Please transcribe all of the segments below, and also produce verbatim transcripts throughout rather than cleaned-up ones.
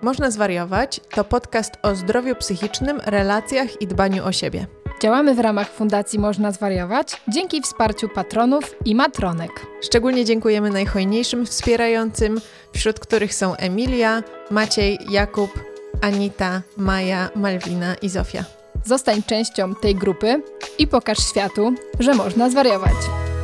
Można zwariować to podcast o zdrowiu psychicznym, relacjach i dbaniu o siebie. Działamy w ramach Fundacji Można Zwariować dzięki wsparciu patronów i matronek. Szczególnie dziękujemy najhojniejszym wspierającym, wśród których są Emilia, Maciej, Jakub, Anita, Maja, Malwina i Zofia. Zostań częścią tej grupy i pokaż światu, że można zwariować.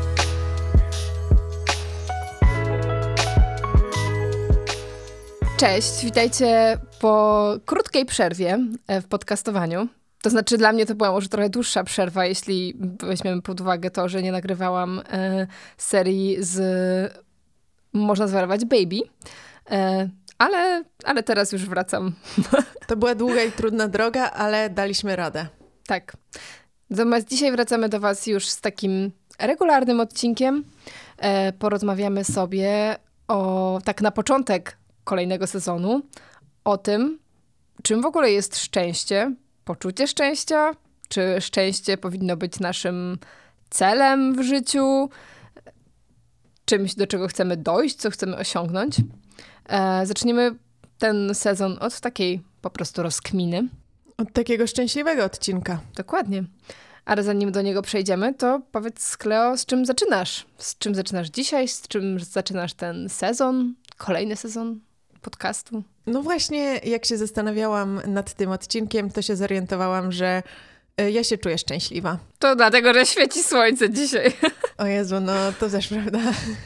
Cześć, witajcie po krótkiej przerwie w podcastowaniu. To znaczy dla mnie to była może trochę dłuższa przerwa, jeśli weźmiemy pod uwagę to, że nie nagrywałam e, serii z Można Zwariować Baby. E, ale, ale teraz już wracam. To była długa i trudna droga, ale daliśmy radę. Tak. Natomiast dzisiaj wracamy do was już z takim regularnym odcinkiem. E, porozmawiamy sobie o, tak na początek kolejnego sezonu, o tym, czym w ogóle jest szczęście, poczucie szczęścia, czy szczęście powinno być naszym celem w życiu, czymś, do czego chcemy dojść, co chcemy osiągnąć. E, zaczniemy ten sezon od takiej po prostu rozkminy. Od takiego szczęśliwego odcinka. Dokładnie. Ale zanim do niego przejdziemy, to powiedz, Kleo, z czym zaczynasz? Z czym zaczynasz dzisiaj? Z czym zaczynasz ten sezon? Kolejny sezon podcastu? No właśnie, jak się zastanawiałam nad tym odcinkiem, to się zorientowałam, że ja się czuję szczęśliwa. To dlatego, że świeci słońce dzisiaj. O Jezu, no to też prawda.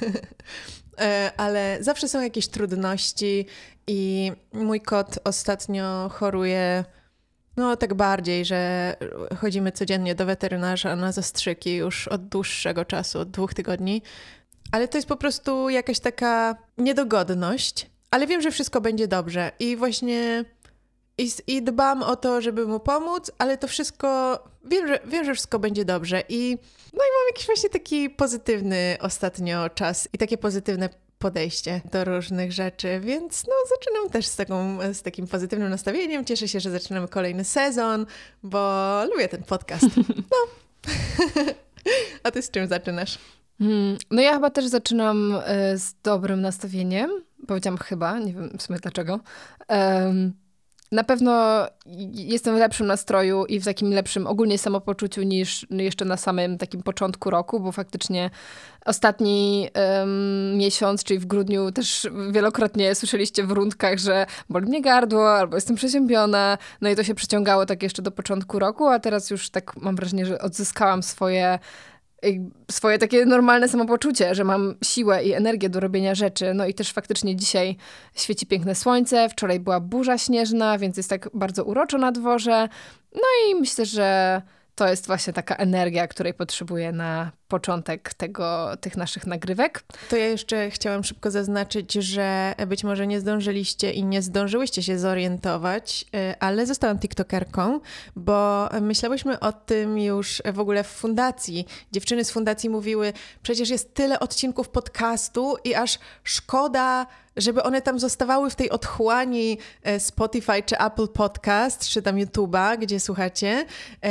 Ale zawsze są jakieś trudności i mój kot ostatnio choruje, no tak bardziej, że chodzimy codziennie do weterynarza na zastrzyki już od dłuższego czasu, od dwóch tygodni. Ale to jest po prostu jakaś taka niedogodność. Ale wiem, że wszystko będzie dobrze i właśnie i, i dbam o to, żeby mu pomóc, ale to wszystko, wiem że, wiem, że wszystko będzie dobrze i no i mam jakiś właśnie taki pozytywny ostatnio czas i takie pozytywne podejście do różnych rzeczy, więc no zaczynam też z, taką, z takim pozytywnym nastawieniem. Cieszę się, że zaczynamy kolejny sezon, bo lubię ten podcast. No. A ty z czym zaczynasz? Hmm, no ja chyba też zaczynam y, z dobrym nastawieniem. Powiedziałam chyba, nie wiem w sumie dlaczego. Um, na pewno jestem w lepszym nastroju i w takim lepszym ogólnie samopoczuciu niż jeszcze na samym takim początku roku, bo faktycznie ostatni um, miesiąc, czyli w grudniu też wielokrotnie słyszeliście w rundkach, że boli mnie gardło albo jestem przeziębiona. No i to się przeciągało tak jeszcze do początku roku, a teraz już tak mam wrażenie, że odzyskałam swoje swoje takie normalne samopoczucie, że mam siłę i energię do robienia rzeczy. No i też faktycznie dzisiaj świeci piękne słońce, wczoraj była burza śnieżna, więc jest tak bardzo uroczo na dworze. No i myślę, że to jest właśnie taka energia, której potrzebuję na początek tego, tych naszych nagrywek. To ja jeszcze chciałam szybko zaznaczyć, że być może nie zdążyliście i nie zdążyłyście się zorientować, ale zostałam tiktokerką, bo myślałyśmy o tym już w ogóle w fundacji. Dziewczyny z fundacji mówiły, przecież jest tyle odcinków podcastu i aż szkoda, żeby one tam zostawały w tej otchłani Spotify czy Apple Podcast, czy tam YouTube'a, gdzie słuchacie,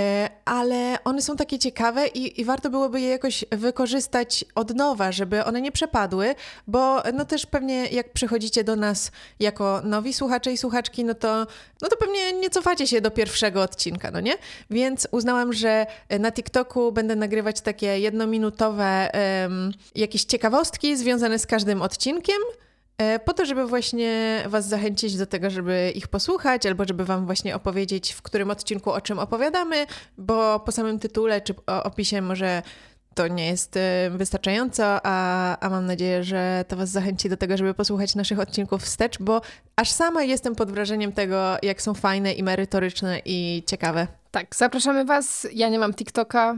ale one są takie ciekawe i, i warto byłoby je jakoś wykorzystać od nowa, żeby one nie przepadły, bo no też pewnie jak przychodzicie do nas jako nowi słuchacze i słuchaczki, no to, no to pewnie nie cofacie się do pierwszego odcinka, no nie? Więc uznałam, że na TikToku będę nagrywać takie jednominutowe um, jakieś ciekawostki związane z każdym odcinkiem, po to, żeby właśnie was zachęcić do tego, żeby ich posłuchać, albo żeby wam właśnie opowiedzieć, w którym odcinku o czym opowiadamy, bo po samym tytule czy opisie może to nie jest wystarczająco, a, a mam nadzieję, że to was zachęci do tego, żeby posłuchać naszych odcinków wstecz, bo aż sama jestem pod wrażeniem tego, jak są fajne i merytoryczne i ciekawe. Tak, zapraszamy was. Ja nie mam TikToka,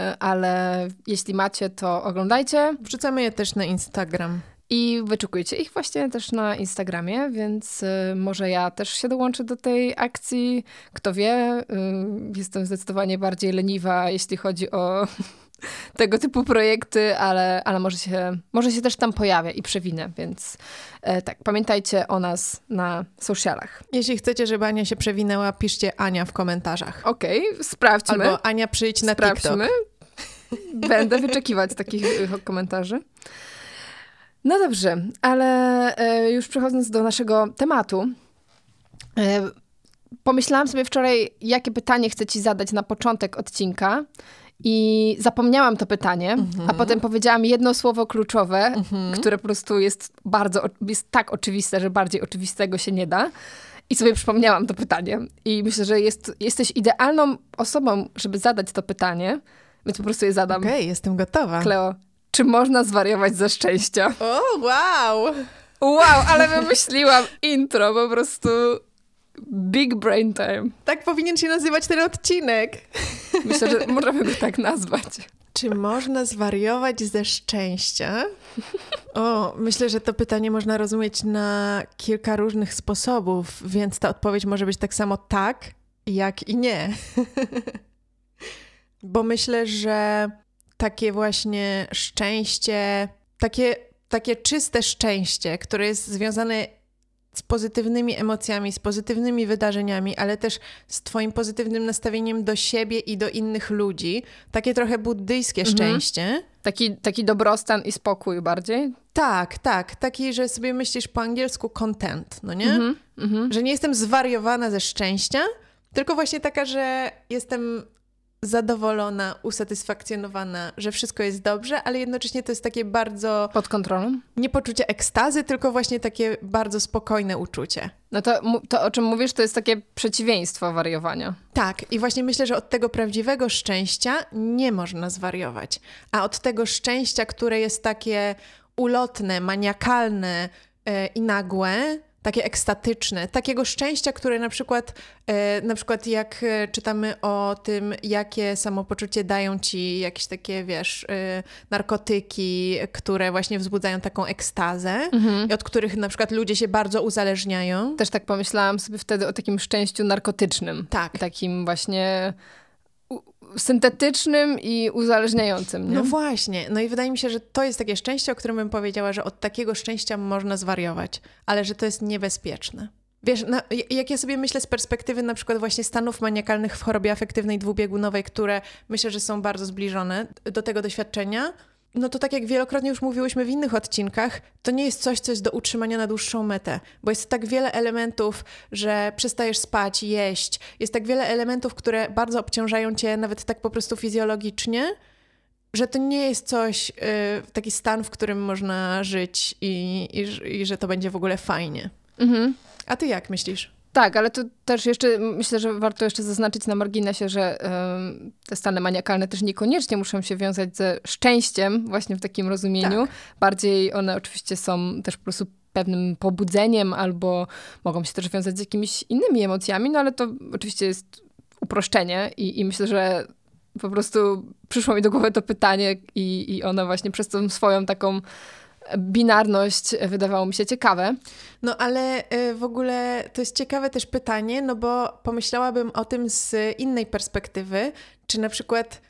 ale jeśli macie, to oglądajcie. Wrzucamy je też na Instagram. I wyczekujcie ich właśnie też na Instagramie, więc y, może ja też się dołączę do tej akcji. Kto wie, y, jestem zdecydowanie bardziej leniwa, jeśli chodzi o tego typu projekty, ale, ale może, się, może się też tam pojawię i przewinę, więc y, tak, pamiętajcie o nas na socialach. Jeśli chcecie, żeby Ania się przewinęła, piszcie Ania w komentarzach. Okej, okay, sprawdźmy. Albo Ania przyjdź na sprawdźmy. TikTok. Będę wyczekiwać takich komentarzy. No dobrze, ale już przechodząc do naszego tematu, Pomyślałam sobie wczoraj, jakie pytanie chcę ci zadać na początek odcinka i zapomniałam to pytanie, mhm. a potem powiedziałam jedno słowo kluczowe, mhm. które po prostu jest bardzo, jest tak oczywiste, że bardziej oczywistego się nie da. I sobie przypomniałam to pytanie. I myślę, że jest, jesteś idealną osobą, żeby zadać to pytanie, więc po prostu je zadam. Okej, okay, jestem gotowa. Kleo, czy można zwariować ze szczęścia? O, wow! Wow, ale wymyśliłam intro, po prostu big brain time. Tak powinien się nazywać ten odcinek. Myślę, że możemy go tak nazwać. Czy można zwariować ze szczęścia? O, myślę, że to pytanie można rozumieć na kilka różnych sposobów, więc ta odpowiedź może być tak samo tak, jak i nie. Bo myślę, że takie właśnie szczęście, takie, takie czyste szczęście, które jest związane z pozytywnymi emocjami, z pozytywnymi wydarzeniami, ale też z twoim pozytywnym nastawieniem do siebie i do innych ludzi. Takie trochę buddyjskie mhm. szczęście. Taki, taki dobrostan i spokój bardziej? Tak, tak. Taki, że sobie myślisz po angielsku content, no nie? Mhm, mhm. Że nie jestem zwariowana ze szczęścia, tylko właśnie taka, że jestem zadowolona, usatysfakcjonowana, że wszystko jest dobrze, ale jednocześnie to jest takie bardzo... Pod kontrolą? Nie poczucie ekstazy, tylko właśnie takie bardzo spokojne uczucie. No to, to o czym mówisz, to jest takie przeciwieństwo wariowania. Tak. I właśnie myślę, że od tego prawdziwego szczęścia nie można zwariować. A od tego szczęścia, które jest takie ulotne, maniakalne yy, i nagłe, takie ekstatyczne, takiego szczęścia, które na przykład, e, na przykład jak czytamy o tym, jakie samopoczucie dają ci jakieś takie, wiesz, e, narkotyki, które właśnie wzbudzają taką ekstazę mhm. i od których na przykład ludzie się bardzo uzależniają. Też tak pomyślałam sobie wtedy o takim szczęściu narkotycznym. Tak. Takim właśnie syntetycznym i uzależniającym. Nie? No właśnie. No i wydaje mi się, że to jest takie szczęście, o którym bym powiedziała, że od takiego szczęścia można zwariować, ale że to jest niebezpieczne. Wiesz, no, jak ja sobie myślę z perspektywy na przykład właśnie stanów maniakalnych w chorobie afektywnej dwubiegunowej, które myślę, że są bardzo zbliżone do tego doświadczenia, no to tak jak wielokrotnie już mówiłyśmy w innych odcinkach, to nie jest coś, co jest do utrzymania na dłuższą metę, bo jest tak wiele elementów, że przestajesz spać, jeść, jest tak wiele elementów, które bardzo obciążają cię nawet tak po prostu fizjologicznie, że to nie jest coś, yy, taki stan, w którym można żyć i, i, i że to będzie w ogóle fajnie. Mhm. A ty jak myślisz? Tak, ale to też jeszcze, myślę, że warto jeszcze zaznaczyć na marginesie, że y, te stany maniakalne też niekoniecznie muszą się wiązać ze szczęściem, właśnie w takim rozumieniu. Tak. Bardziej one oczywiście są też po prostu pewnym pobudzeniem albo mogą się też wiązać z jakimiś innymi emocjami, no ale to oczywiście jest uproszczenie i, i myślę, że po prostu przyszło mi do głowy to pytanie i, i ono właśnie przez tą swoją taką binarność wydawało mi się ciekawe. No ale w ogóle to jest ciekawe też pytanie, no bo pomyślałabym o tym z innej perspektywy, czy na przykład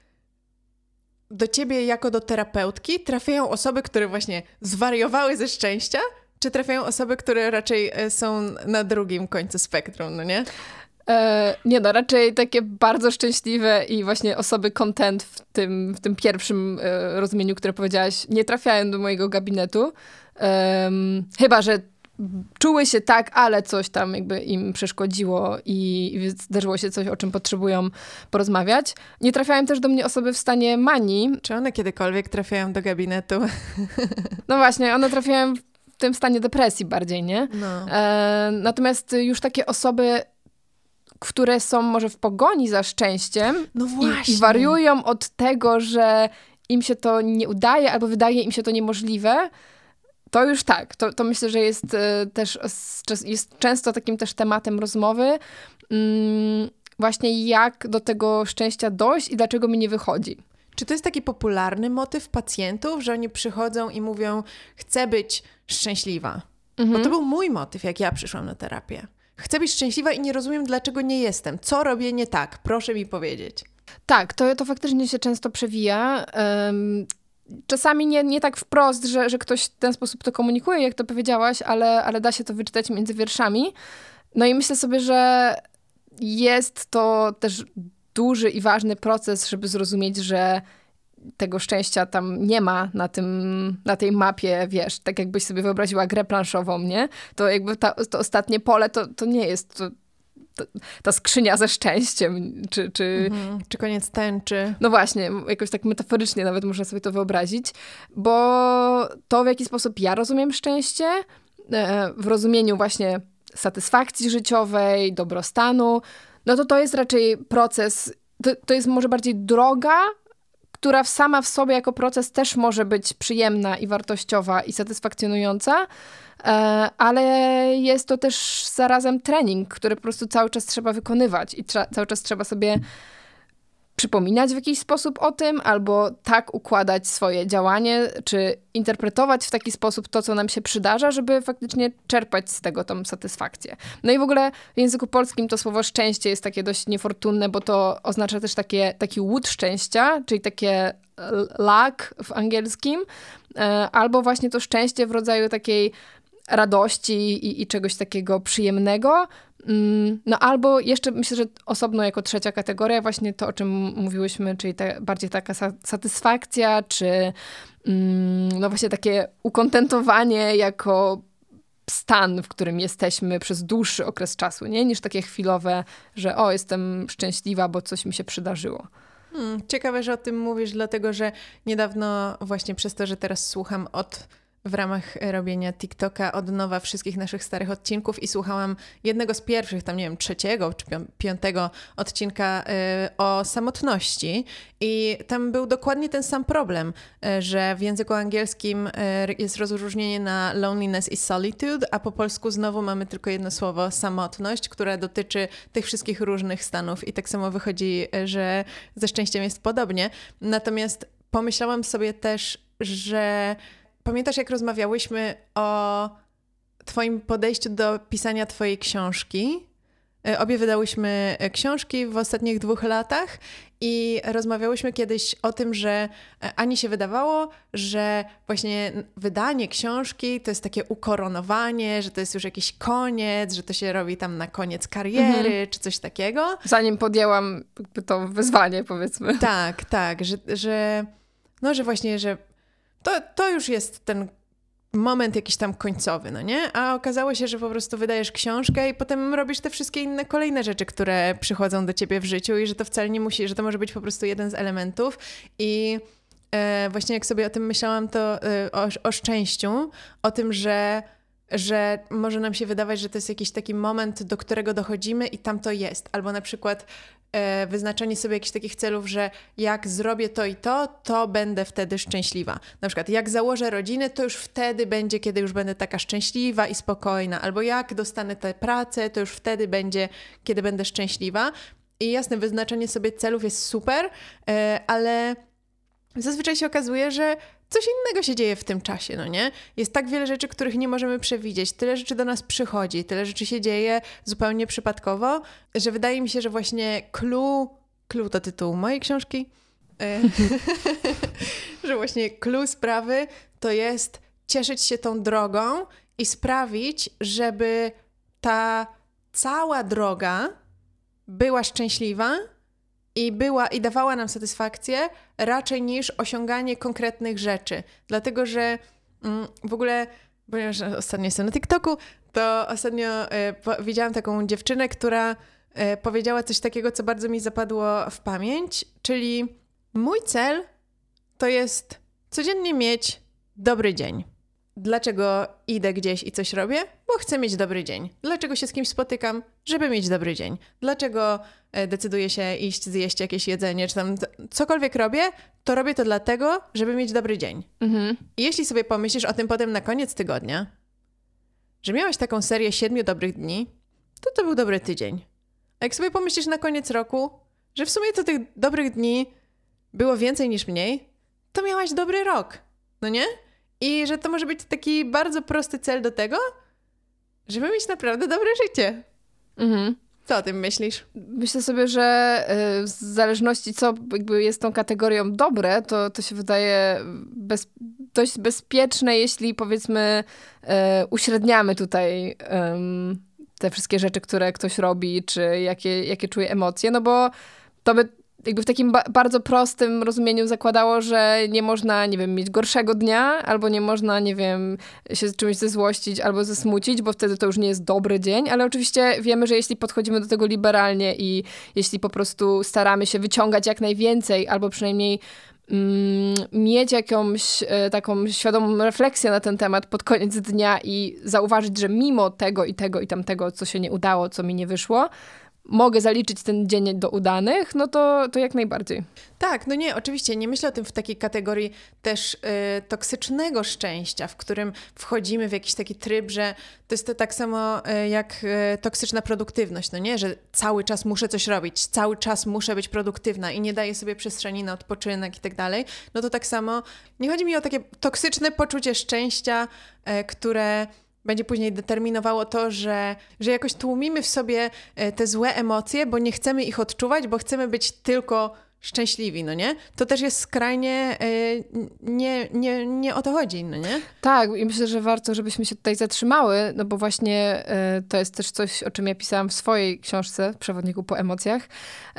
do ciebie jako do terapeutki trafiają osoby, które właśnie zwariowały ze szczęścia, czy trafiają osoby, które raczej są na drugim końcu spektrum, no nie? E, nie no, raczej takie bardzo szczęśliwe i właśnie osoby content w tym, w tym pierwszym e, rozumieniu, które powiedziałaś, nie trafiają do mojego gabinetu. E, chyba, że czuły się tak, ale coś tam jakby im przeszkodziło i, i zdarzyło się coś, o czym potrzebują porozmawiać. Nie trafiają też do mnie osoby w stanie manii. Czy one kiedykolwiek trafiają do gabinetu? No właśnie, one trafiają w tym stanie depresji bardziej, nie? No. E, natomiast już takie osoby, które są może w pogoni za szczęściem no i, i wariują od tego, że im się to nie udaje albo wydaje im się to niemożliwe, to już tak. To, to myślę, że jest też jest często takim też tematem rozmowy. Mm, właśnie jak do tego szczęścia dojść i dlaczego mi nie wychodzi. Czy to jest taki popularny motyw pacjentów, że oni przychodzą i mówią, chcę być szczęśliwa? Mhm. Bo to był mój motyw, jak ja przyszłam na terapię. Chcę być szczęśliwa i nie rozumiem, dlaczego nie jestem. Co robię nie tak? Proszę mi powiedzieć. Tak, to, to faktycznie się często przewija. Um, czasami nie, nie tak wprost, że, że ktoś w ten sposób to komunikuje, jak to powiedziałaś, ale, ale da się to wyczytać między wierszami. No i myślę sobie, że jest to też duży i ważny proces, żeby zrozumieć, że tego szczęścia tam nie ma na tym, na tej mapie, wiesz, tak jakbyś sobie wyobraziła grę planszową, nie? To jakby ta, to ostatnie pole to, to nie jest to, to, ta skrzynia ze szczęściem, czy... Czy, mhm. czy koniec tęczy. No właśnie, jakoś tak metaforycznie nawet można sobie to wyobrazić, bo to, w jaki sposób ja rozumiem szczęście, w rozumieniu właśnie satysfakcji życiowej, dobrostanu, no to to jest raczej proces, to, to jest może bardziej droga, która sama w sobie jako proces też może być przyjemna i wartościowa i satysfakcjonująca, ale jest to też zarazem trening, który po prostu cały czas trzeba wykonywać i trza- cały czas trzeba sobie przypominać w jakiś sposób o tym, albo tak układać swoje działanie, czy interpretować w taki sposób to, co nam się przydarza, żeby faktycznie czerpać z tego tą satysfakcję. No i w ogóle w języku polskim to słowo szczęście jest takie dość niefortunne, bo to oznacza też takie, taki łód szczęścia, czyli takie luck w angielskim, albo właśnie to szczęście w rodzaju takiej radości i, i czegoś takiego przyjemnego. No albo jeszcze myślę, że osobno jako trzecia kategoria właśnie to, o czym mówiłyśmy, czyli te, bardziej taka sa- satysfakcja, czy mm, no właśnie takie ukontentowanie jako stan, w którym jesteśmy przez dłuższy okres czasu, nie? Niż takie chwilowe, że o, jestem szczęśliwa, bo coś mi się przydarzyło. Hmm, ciekawe, że o tym mówisz, dlatego że niedawno właśnie przez to, że teraz słucham od w ramach robienia TikToka od nowa wszystkich naszych starych odcinków i słuchałam jednego z pierwszych, tam nie wiem, trzeciego czy piątego odcinka y, o samotności i tam był dokładnie ten sam problem, y, że w języku angielskim y, jest rozróżnienie na loneliness i solitude, a po polsku znowu mamy tylko jedno słowo samotność, które dotyczy tych wszystkich różnych stanów i tak samo wychodzi, y, że ze szczęściem jest podobnie. Natomiast pomyślałam sobie też, że pamiętasz, jak rozmawiałyśmy o twoim podejściu do pisania twojej książki? Obie wydałyśmy książki w ostatnich dwóch latach i rozmawiałyśmy kiedyś o tym, że Ani się wydawało, że właśnie wydanie książki to jest takie ukoronowanie, że to jest już jakiś koniec, że to się robi tam na koniec kariery, mhm. czy coś takiego. Zanim podjęłam to wyzwanie, powiedzmy. Tak, tak, że, że no, że właśnie, że To, to już jest ten moment jakiś tam końcowy, no nie? A okazało się, że po prostu wydajesz książkę i potem robisz te wszystkie inne kolejne rzeczy, które przychodzą do ciebie w życiu i że to wcale nie musi, że to może być po prostu jeden z elementów. I e, właśnie jak sobie o tym myślałam, to e, o, o szczęściu, o tym, że że może nam się wydawać, że to jest jakiś taki moment, do którego dochodzimy i tam to jest. Albo na przykład e, wyznaczanie sobie jakichś takich celów, że jak zrobię to i to, to będę wtedy szczęśliwa. Na przykład jak założę rodzinę, to już wtedy będzie, kiedy już będę taka szczęśliwa i spokojna. Albo jak dostanę tę pracę, to już wtedy będzie, kiedy będę szczęśliwa. I jasne, wyznaczanie sobie celów jest super, e, ale zazwyczaj się okazuje, że coś innego się dzieje w tym czasie, no nie? Jest tak wiele rzeczy, których nie możemy przewidzieć. Tyle rzeczy do nas przychodzi, tyle rzeczy się dzieje zupełnie przypadkowo, że wydaje mi się, że właśnie clue, clue to tytuł mojej książki, że właśnie clue sprawy to jest cieszyć się tą drogą i sprawić, żeby ta cała droga była szczęśliwa i była i dawała nam satysfakcję raczej niż osiąganie konkretnych rzeczy. Dlatego, że mm, w ogóle, ponieważ ostatnio jestem na TikToku, to ostatnio y, po, widziałam taką dziewczynę, która y, powiedziała coś takiego, co bardzo mi zapadło w pamięć, czyli mój cel to jest codziennie mieć dobry dzień. Dlaczego idę gdzieś i coś robię? Bo chcę mieć dobry dzień. Dlaczego się z kimś spotykam? Żeby mieć dobry dzień. Dlaczego decyduję się iść zjeść jakieś jedzenie, czy tam cokolwiek robię, to robię to dlatego, żeby mieć dobry dzień. Mhm. I jeśli sobie pomyślisz o tym potem na koniec tygodnia, że miałaś taką serię siedmiu dobrych dni, to to był dobry tydzień. A jak sobie pomyślisz na koniec roku, że w sumie to tych dobrych dni było więcej niż mniej, to miałaś dobry rok. No nie? I że to może być taki bardzo prosty cel do tego, żeby mieć naprawdę dobre życie. Mhm. Co o tym myślisz? Myślę sobie, że w zależności co jakby jest tą kategorią dobre, to, to się wydaje bez, dość bezpieczne, jeśli powiedzmy uśredniamy tutaj te wszystkie rzeczy, które ktoś robi, czy jakie, jakie czuje emocje, no bo to by jakby w takim ba- bardzo prostym rozumieniu zakładało, że nie można, nie wiem, mieć gorszego dnia, albo nie można, nie wiem, się z czymś zezłościć albo zesmucić, bo wtedy to już nie jest dobry dzień, ale oczywiście wiemy, że jeśli podchodzimy do tego liberalnie i jeśli po prostu staramy się wyciągać jak najwięcej, albo przynajmniej mm, mieć jakąś e, taką świadomą refleksję na ten temat pod koniec dnia i zauważyć, że mimo tego i tego i tamtego, co się nie udało, co mi nie wyszło, mogę zaliczyć ten dzień do udanych, no to, to jak najbardziej. Tak, no nie, oczywiście nie myślę o tym w takiej kategorii też y, toksycznego szczęścia, w którym wchodzimy w jakiś taki tryb, że to jest to tak samo y, jak y, toksyczna produktywność, no nie, że cały czas muszę coś robić, cały czas muszę być produktywna i nie daję sobie przestrzeni na odpoczynek i tak dalej, no to tak samo nie chodzi mi o takie toksyczne poczucie szczęścia, y, które będzie później determinowało to, że, że jakoś tłumimy w sobie te złe emocje, bo nie chcemy ich odczuwać, bo chcemy być tylko szczęśliwi, no nie? To też jest skrajnie, nie, nie, nie o to chodzi, no nie? Tak, i myślę, że warto, żebyśmy się tutaj zatrzymały, no bo właśnie to jest też coś, o czym ja pisałam w swojej książce, w Przewodniku po emocjach,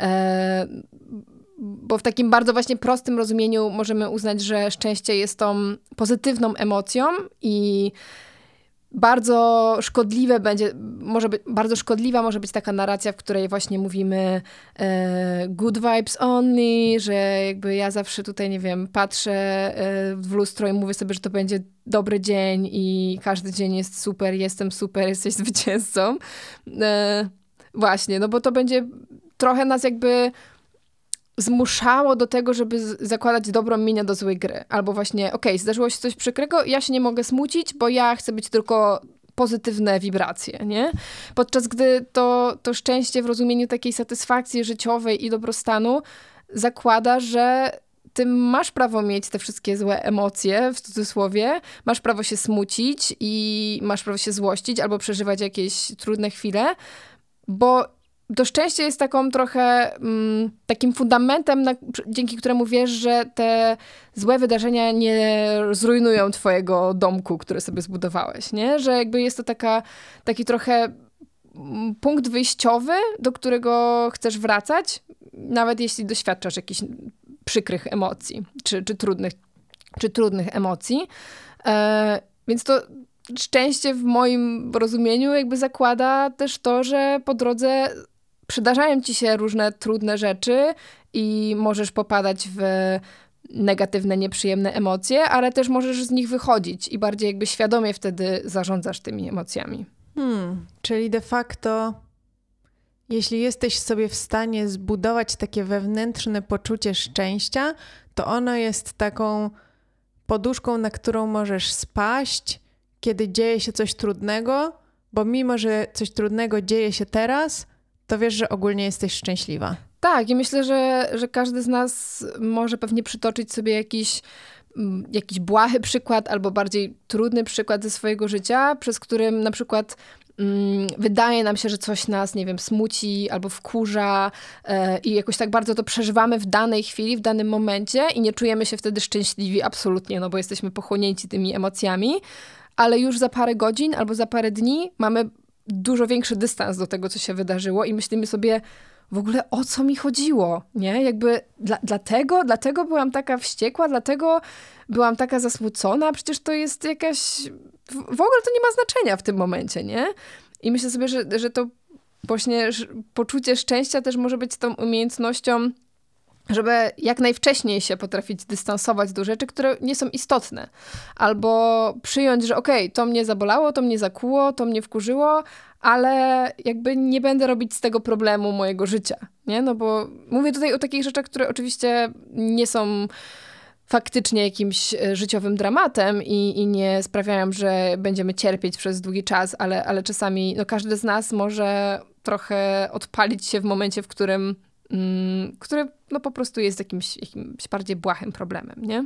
bo w takim bardzo właśnie prostym rozumieniu możemy uznać, że szczęście jest tą pozytywną emocją i bardzo szkodliwe będzie, może być, bardzo szkodliwa może być taka narracja, w której właśnie mówimy e, good vibes only, że jakby ja zawsze tutaj, nie wiem, patrzę e, w lustro i mówię sobie, że to będzie dobry dzień i każdy dzień jest super, jestem super, jesteś zwycięzcą. E, właśnie, no bo to będzie trochę nas jakby zmuszało do tego, żeby z- zakładać dobrą minę do złej gry. Albo właśnie, okej, okay, zdarzyło się coś przykrego, ja się nie mogę smucić, bo ja chcę być tylko pozytywne wibracje, nie? Podczas gdy to, to szczęście w rozumieniu takiej satysfakcji życiowej i dobrostanu zakłada, że ty masz prawo mieć te wszystkie złe emocje, w cudzysłowie, masz prawo się smucić i masz prawo się złościć albo przeżywać jakieś trudne chwile, bo to szczęście jest taką trochę mm, takim fundamentem, na, dzięki któremu wiesz, że te złe wydarzenia nie zrujnują twojego domku, który sobie zbudowałeś, nie? Że jakby jest to taka, taki trochę punkt wyjściowy, do którego chcesz wracać, nawet jeśli doświadczasz jakichś przykrych emocji, czy, czy, trudnych, czy trudnych emocji. E, więc to szczęście w moim rozumieniu jakby zakłada też to, że po drodze przydarzają ci się różne trudne rzeczy i możesz popadać w negatywne, nieprzyjemne emocje, ale też możesz z nich wychodzić i bardziej jakby świadomie wtedy zarządzasz tymi emocjami. Hmm, czyli de facto, jeśli jesteś sobie w stanie zbudować takie wewnętrzne poczucie szczęścia, to ono jest taką poduszką, na którą możesz spaść, kiedy dzieje się coś trudnego, bo mimo, że coś trudnego dzieje się teraz, to wiesz, że ogólnie jesteś szczęśliwa. Tak, i myślę, że, że każdy z nas może pewnie przytoczyć sobie jakiś, jakiś błahy przykład albo bardziej trudny przykład ze swojego życia, przez którym na przykład mm, wydaje nam się, że coś nas, nie wiem, smuci albo wkurza e, i jakoś tak bardzo to przeżywamy w danej chwili, w danym momencie i nie czujemy się wtedy szczęśliwi absolutnie, no bo jesteśmy pochłonięci tymi emocjami, ale już za parę godzin albo za parę dni mamy dużo większy dystans do tego, co się wydarzyło i myślimy sobie, w ogóle o co mi chodziło, nie? Jakby dla, dlatego, dlatego byłam taka wściekła, dlatego byłam taka zasmucona, przecież to jest jakaś... W ogóle to nie ma znaczenia w tym momencie, nie? I myślę sobie, że, że to właśnie poczucie szczęścia też może być tą umiejętnością, żeby jak najwcześniej się potrafić dystansować do rzeczy, które nie są istotne. Albo przyjąć, że okej, okay, to mnie zabolało, to mnie zakłuło, to mnie wkurzyło, ale jakby nie będę robić z tego problemu mojego życia, nie? No bo mówię tutaj o takich rzeczach, które oczywiście nie są faktycznie jakimś życiowym dramatem i, i nie sprawiają, że będziemy cierpieć przez długi czas, ale, ale czasami no każdy z nas może trochę odpalić się w momencie, w którym Mm, który no po prostu jest jakimś, jakimś bardziej błahym problemem, nie?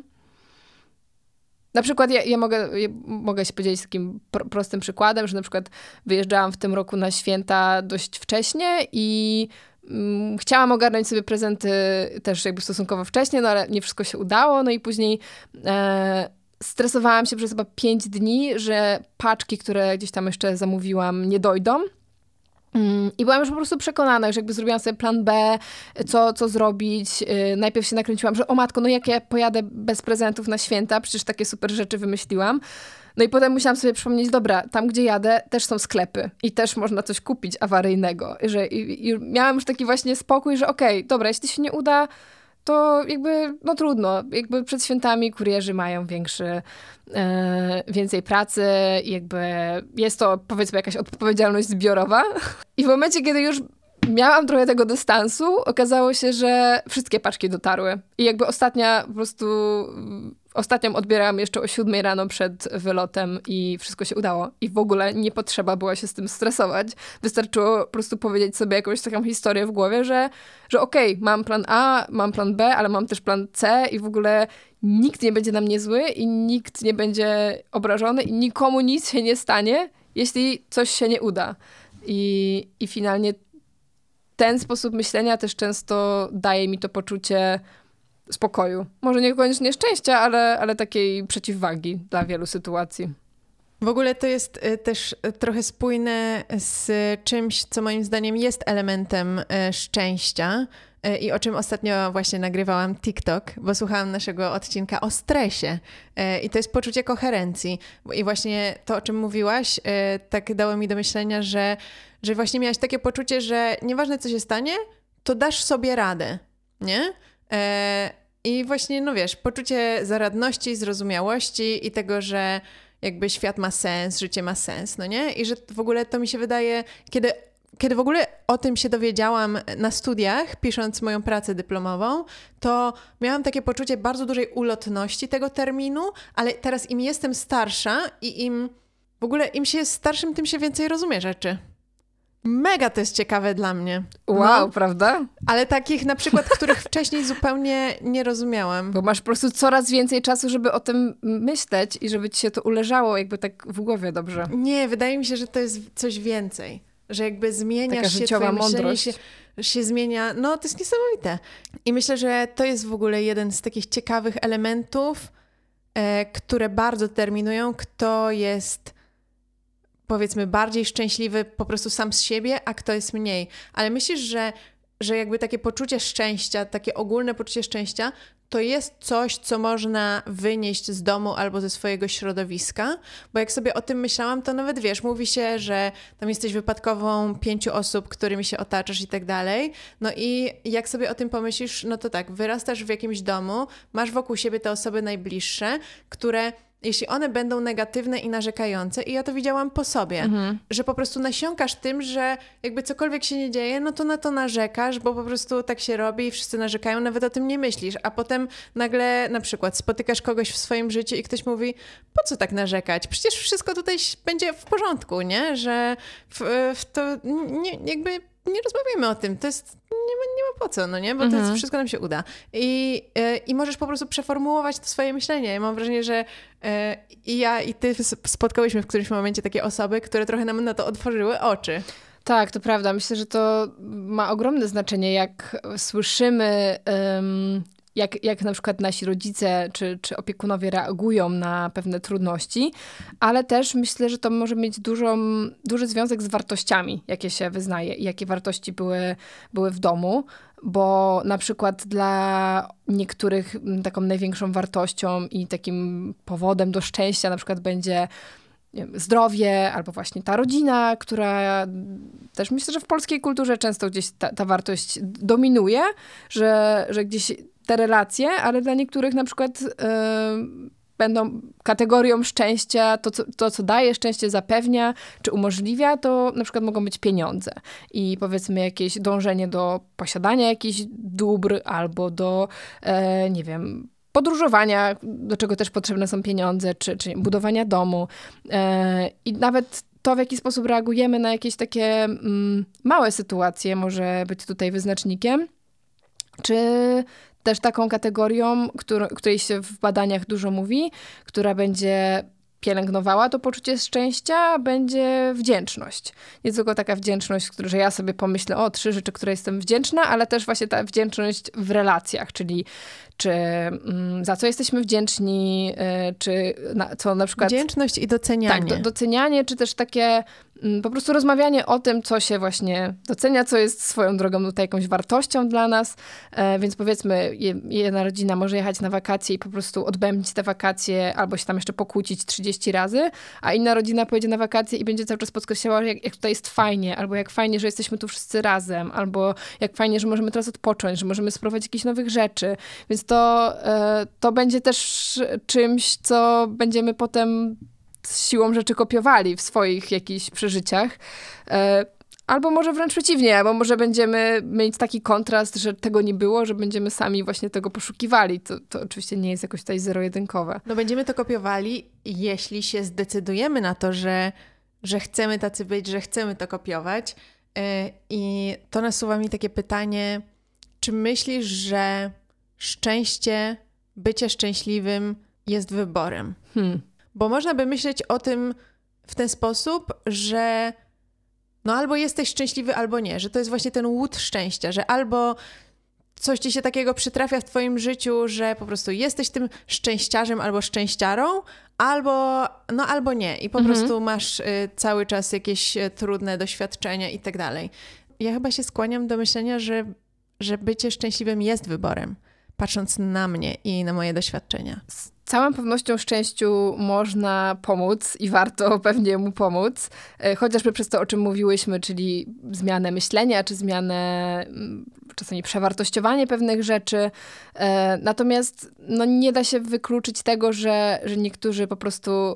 Na przykład ja, ja, mogę, ja mogę się podzielić takim pro, prostym przykładem, że na przykład wyjeżdżałam w tym roku na święta dość wcześnie i mm, chciałam ogarnąć sobie prezenty też jakby stosunkowo wcześnie, no ale nie wszystko się udało, no i później e, stresowałam się przez chyba pięć dni, że paczki, które gdzieś tam jeszcze zamówiłam, nie dojdą. I byłam już po prostu przekonana, że jakby zrobiłam sobie plan B, co, co zrobić. Najpierw się nakręciłam, że o matko, no jak ja pojadę bez prezentów na święta, przecież takie super rzeczy wymyśliłam. No i potem musiałam sobie przypomnieć, dobra, tam gdzie jadę też są sklepy i też można coś kupić awaryjnego. Że, i, i miałam już taki właśnie spokój, że okej, okay, dobra, jeśli się nie uda, to jakby, no trudno. Jakby przed świętami kurierzy mają większy, e, więcej pracy i jakby jest to, powiedzmy, jakaś odpowiedzialność zbiorowa. I w momencie, kiedy już miałam trochę tego dystansu, okazało się, że wszystkie paczki dotarły. I jakby ostatnia po prostu... Ostatnią odbierałam jeszcze o siódmej rano przed wylotem i wszystko się udało. I w ogóle nie potrzeba było się z tym stresować. Wystarczyło po prostu powiedzieć sobie jakąś taką historię w głowie, że, że okej, okay, mam plan A, mam plan B, ale mam też plan C i w ogóle nikt nie będzie na mnie zły i nikt nie będzie obrażony i nikomu nic się nie stanie, jeśli coś się nie uda. I, i finalnie ten sposób myślenia też często daje mi to poczucie spokoju. Może niekoniecznie szczęścia, ale, ale takiej przeciwwagi dla wielu sytuacji. W ogóle to jest też trochę spójne z czymś, co moim zdaniem jest elementem szczęścia i o czym ostatnio właśnie nagrywałam TikTok, bo słuchałam naszego odcinka o stresie i to jest poczucie koherencji. I właśnie to, o czym mówiłaś, tak dało mi do myślenia, że, że właśnie miałaś takie poczucie, że nieważne co się stanie, to dasz sobie radę, nie? I właśnie, no wiesz, poczucie zaradności, zrozumiałości i tego, że jakby świat ma sens, życie ma sens, no nie? I że w ogóle to mi się wydaje, kiedy, kiedy w ogóle o tym się dowiedziałam na studiach, pisząc moją pracę dyplomową, to miałam takie poczucie bardzo dużej ulotności tego terminu, ale teraz im jestem starsza i im w ogóle im się jest starszym, tym się więcej rozumie rzeczy. Mega to jest ciekawe dla mnie. Wow, no, prawda? Ale takich na przykład, których wcześniej zupełnie nie rozumiałam. Bo masz po prostu coraz więcej czasu, żeby o tym myśleć i żeby ci się to uleżało jakby tak w głowie dobrze. Nie, wydaje mi się, że to jest coś więcej. Że jakby zmieniasz Taka się, życiowa twoje myślenie mądrość. się, się zmienia. No to jest niesamowite. I myślę, że to jest w ogóle jeden z takich ciekawych elementów, e, które bardzo determinują, kto jest powiedzmy bardziej szczęśliwy po prostu sam z siebie, a kto jest mniej. Ale myślisz, że, że jakby takie poczucie szczęścia, takie ogólne poczucie szczęścia, to jest coś, co można wynieść z domu albo ze swojego środowiska? Bo jak sobie o tym myślałam, to nawet wiesz, mówi się, że tam jesteś wypadkową pięciu osób, którymi się otaczasz i tak dalej. No i jak sobie o tym pomyślisz, no to tak, wyrastasz w jakimś domu, masz wokół siebie te osoby najbliższe, które... Jeśli one będą negatywne i narzekające, i ja to widziałam po sobie, mhm. że po prostu nasiąkasz tym, że jakby cokolwiek się nie dzieje, no to na to narzekasz, bo po prostu tak się robi i wszyscy narzekają, nawet o tym nie myślisz, a potem nagle na przykład spotykasz kogoś w swoim życiu i ktoś mówi, po co tak narzekać? Przecież wszystko tutaj będzie w porządku, nie? Że w, w to nie, jakby nie rozmawiamy o tym, to jest, nie ma, nie ma po co, no nie? Bo to mhm. jest, wszystko nam się uda. I, yy, I możesz po prostu przeformułować to swoje myślenie. Ja mam wrażenie, że yy, i ja i ty spotkałyśmy w którymś momencie takie osoby, które trochę nam na to otworzyły oczy. Tak, to prawda. Myślę, że to ma ogromne znaczenie, jak słyszymy... Um... Jak, jak na przykład nasi rodzice czy, czy opiekunowie reagują na pewne trudności, ale też myślę, że to może mieć dużą, duży związek z wartościami, jakie się wyznaje i jakie wartości były, były w domu, bo na przykład dla niektórych taką największą wartością i takim powodem do szczęścia na przykład będzie nie wiem, zdrowie, albo właśnie ta rodzina, która też myślę, że w polskiej kulturze często gdzieś ta, ta wartość dominuje, że, że gdzieś te relacje, ale dla niektórych na przykład yy, będą kategorią szczęścia, to co, to co daje szczęście, zapewnia, czy umożliwia, to na przykład mogą być pieniądze. I powiedzmy jakieś dążenie do posiadania jakichś dóbr, albo do, yy, nie wiem, podróżowania, do czego też potrzebne są pieniądze, czy, czy budowania domu. Yy, I nawet to, w jaki sposób reagujemy na jakieś takie mm, małe sytuacje, może być tutaj wyznacznikiem, czy też taką kategorią, którą, której się w badaniach dużo mówi, która będzie pielęgnowała to poczucie szczęścia, będzie wdzięczność. Nie tylko taka wdzięczność, że ja sobie pomyślę, o, trzy rzeczy, które jestem wdzięczna, ale też właśnie ta wdzięczność w relacjach, czyli czy mm, za co jesteśmy wdzięczni, y, czy na, co na przykład... Wdzięczność i docenianie. Tak, do, docenianie, czy też takie po prostu rozmawianie o tym, co się właśnie docenia, co jest swoją drogą tutaj jakąś wartością dla nas. E, więc powiedzmy, jedna rodzina może jechać na wakacje i po prostu odbębnić te wakacje albo się tam jeszcze pokłócić trzydzieści razy, a inna rodzina pojedzie na wakacje i będzie cały czas podkreślała, jak, jak tutaj jest fajnie, albo jak fajnie, że jesteśmy tu wszyscy razem, albo jak fajnie, że możemy teraz odpocząć, że możemy spróbować jakichś nowych rzeczy. Więc to, e, to będzie też czymś, co będziemy potem z siłą rzeczy kopiowali w swoich jakichś przeżyciach. E, albo może wręcz przeciwnie, albo może będziemy mieć taki kontrast, że tego nie było, że będziemy sami właśnie tego poszukiwali. To, to oczywiście nie jest jakoś tutaj zero-jedynkowe. No będziemy to kopiowali, jeśli się zdecydujemy na to, że, że chcemy tacy być, że chcemy to kopiować. E, I to nasuwa mi takie pytanie, czy myślisz, że szczęście, bycie szczęśliwym jest wyborem? Hmm. Bo można by myśleć o tym w ten sposób, że no albo jesteś szczęśliwy, albo nie, że to jest właśnie ten łód szczęścia, że albo coś ci się takiego przytrafia w twoim życiu, że po prostu jesteś tym szczęściarzem albo szczęściarą, albo no albo nie i po mhm. prostu masz y, cały czas jakieś y, trudne doświadczenia i tak dalej. Ja chyba się skłaniam do myślenia, że, że bycie szczęśliwym jest wyborem, patrząc na mnie i na moje doświadczenia. Z całą pewnością szczęściu można pomóc i warto pewnie mu pomóc, chociażby przez to, o czym mówiłyśmy, czyli zmianę myślenia, czy zmianę, czasami przewartościowanie pewnych rzeczy. Natomiast no, nie da się wykluczyć tego, że, że niektórzy po prostu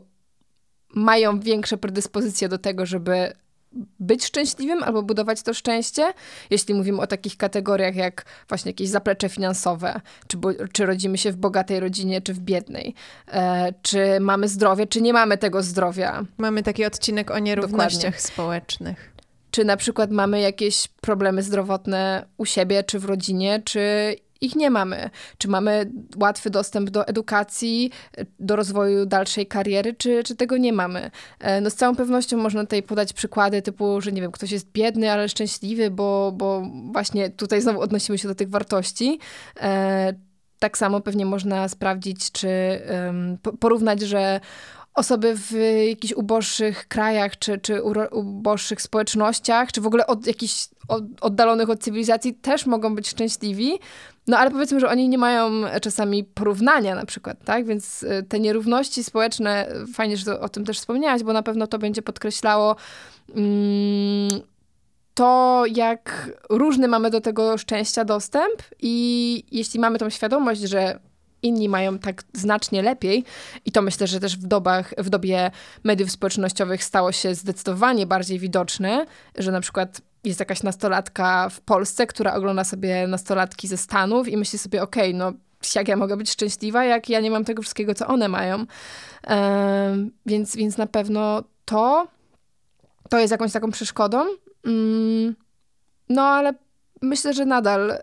mają większe predyspozycje do tego, żeby być szczęśliwym albo budować to szczęście, jeśli mówimy o takich kategoriach jak właśnie jakieś zaplecze finansowe, czy, bo, czy rodzimy się w bogatej rodzinie, czy w biednej, e, czy mamy zdrowie, czy nie mamy tego zdrowia. Mamy taki odcinek o nierównościach Dokładnie. społecznych. Czy na przykład mamy jakieś problemy zdrowotne u siebie, czy w rodzinie, czy ich nie mamy. Czy mamy łatwy dostęp do edukacji, do rozwoju dalszej kariery, czy, czy tego nie mamy. No z całą pewnością można tutaj podać przykłady typu, że nie wiem, ktoś jest biedny, ale szczęśliwy, bo, bo właśnie tutaj znowu odnosimy się do tych wartości. Tak samo pewnie można sprawdzić, czy um, porównać, że osoby w jakichś uboższych krajach, czy, czy uboższych społecznościach, czy w ogóle od jakichś od, oddalonych od cywilizacji też mogą być szczęśliwi, no ale powiedzmy, że oni nie mają czasami porównania na przykład, tak? Więc te nierówności społeczne, fajnie, że o tym też wspomniałaś, bo na pewno to będzie podkreślało mm, to, jak różny mamy do tego szczęścia dostęp i jeśli mamy tą świadomość, że inni mają tak znacznie lepiej i to myślę, że też w dobach, w dobie mediów społecznościowych stało się zdecydowanie bardziej widoczne, że na przykład jest jakaś nastolatka w Polsce, która ogląda sobie nastolatki ze Stanów i myśli sobie, okej, okay, no jak ja mogę być szczęśliwa, jak ja nie mam tego wszystkiego, co one mają. Um, więc, więc na pewno to, to jest jakąś taką przeszkodą. Um, no ale myślę, że nadal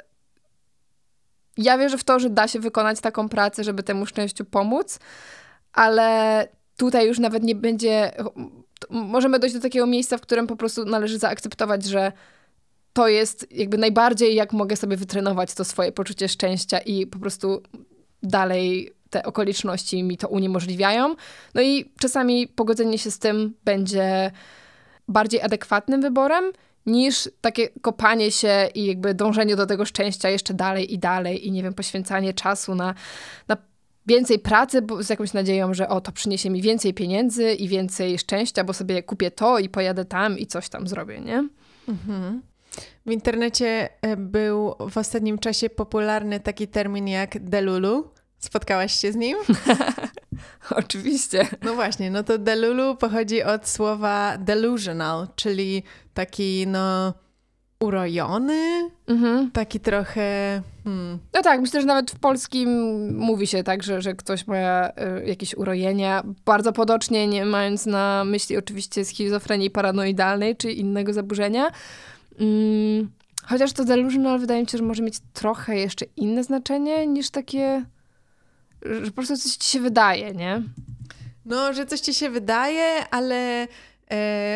ja wierzę w to, że da się wykonać taką pracę, żeby temu szczęściu pomóc, ale tutaj już nawet nie będzie... Możemy dojść do takiego miejsca, w którym po prostu należy zaakceptować, że to jest jakby najbardziej, jak mogę sobie wytrenować to swoje poczucie szczęścia i po prostu dalej te okoliczności mi to uniemożliwiają. No i czasami pogodzenie się z tym będzie bardziej adekwatnym wyborem, niż takie kopanie się i jakby dążenie do tego szczęścia jeszcze dalej i dalej i nie wiem, poświęcanie czasu na, na więcej pracy, bo z jakąś nadzieją, że o, to przyniesie mi więcej pieniędzy i więcej szczęścia, bo sobie kupię to i pojadę tam i coś tam zrobię, nie? Mhm. W internecie był w ostatnim czasie popularny taki termin jak delulu. Spotkałaś się z nim? Oczywiście. No właśnie, no to delulu pochodzi od słowa delusional, czyli taki no urojony, mhm. taki trochę... Hmm. No tak, myślę, że nawet w polskim mówi się tak, że, że ktoś ma y, jakieś urojenia, bardzo potocznie, nie mając na myśli oczywiście schizofrenii paranoidalnej czy innego zaburzenia. Mm, chociaż to delusional wydaje mi się, że może mieć trochę jeszcze inne znaczenie niż takie... że po prostu coś ci się wydaje, nie? No, że coś ci się wydaje, ale e,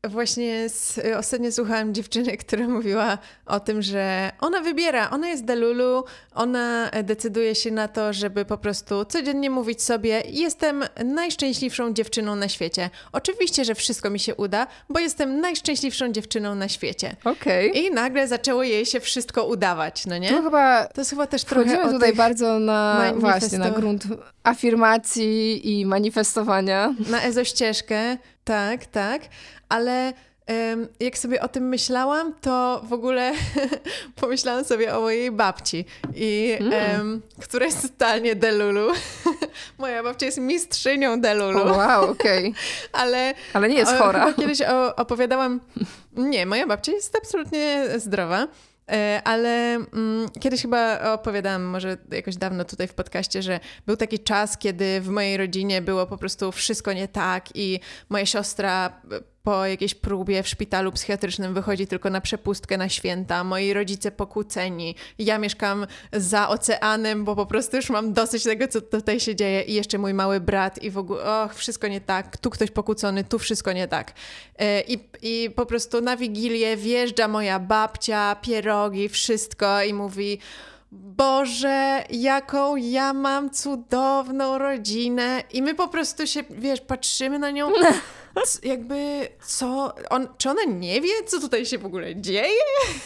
właśnie z, ostatnio słuchałam dziewczyny, która mówiła o tym, że ona wybiera, ona jest delulu, ona decyduje się na to, żeby po prostu codziennie mówić sobie: jestem najszczęśliwszą dziewczyną na świecie. Oczywiście, że wszystko mi się uda, bo jestem najszczęśliwszą dziewczyną na świecie. Okej. Okay. I nagle zaczęło jej się wszystko udawać, no nie? To chyba, to jest chyba też trochę wchodzimy tutaj bardzo na, właśnie, na manifesto- grunt afirmacji i manifestowania. Na ezościeżkę, tak, tak, ale um, jak sobie o tym myślałam, to w ogóle pomyślałam sobie o mojej babci, i, Mm. um, która jest totalnie delulu. Moja babcia jest mistrzynią delulu. Oh, wow, okej. Okay. ale, ale nie jest o, chora. Chyba kiedyś o, opowiadałam... Nie, moja babcia jest absolutnie zdrowa. Ale mm, kiedyś chyba opowiadałam, może jakoś dawno tutaj w podcaście, że był taki czas, kiedy w mojej rodzinie było po prostu wszystko nie tak i moja siostra po jakiejś próbie w szpitalu psychiatrycznym wychodzi tylko na przepustkę na święta, moi rodzice pokłóceni, ja mieszkam za oceanem, bo po prostu już mam dosyć tego, co tutaj się dzieje, i jeszcze mój mały brat i w ogóle, och, wszystko nie tak, tu ktoś pokłócony, tu wszystko nie tak. I, i po prostu na Wigilię wjeżdża moja babcia, pierogi, wszystko, i mówi: Boże, jaką ja mam cudowną rodzinę. I my po prostu się, wiesz, patrzymy na nią, c- jakby co, on, czy ona nie wie, co tutaj się w ogóle dzieje?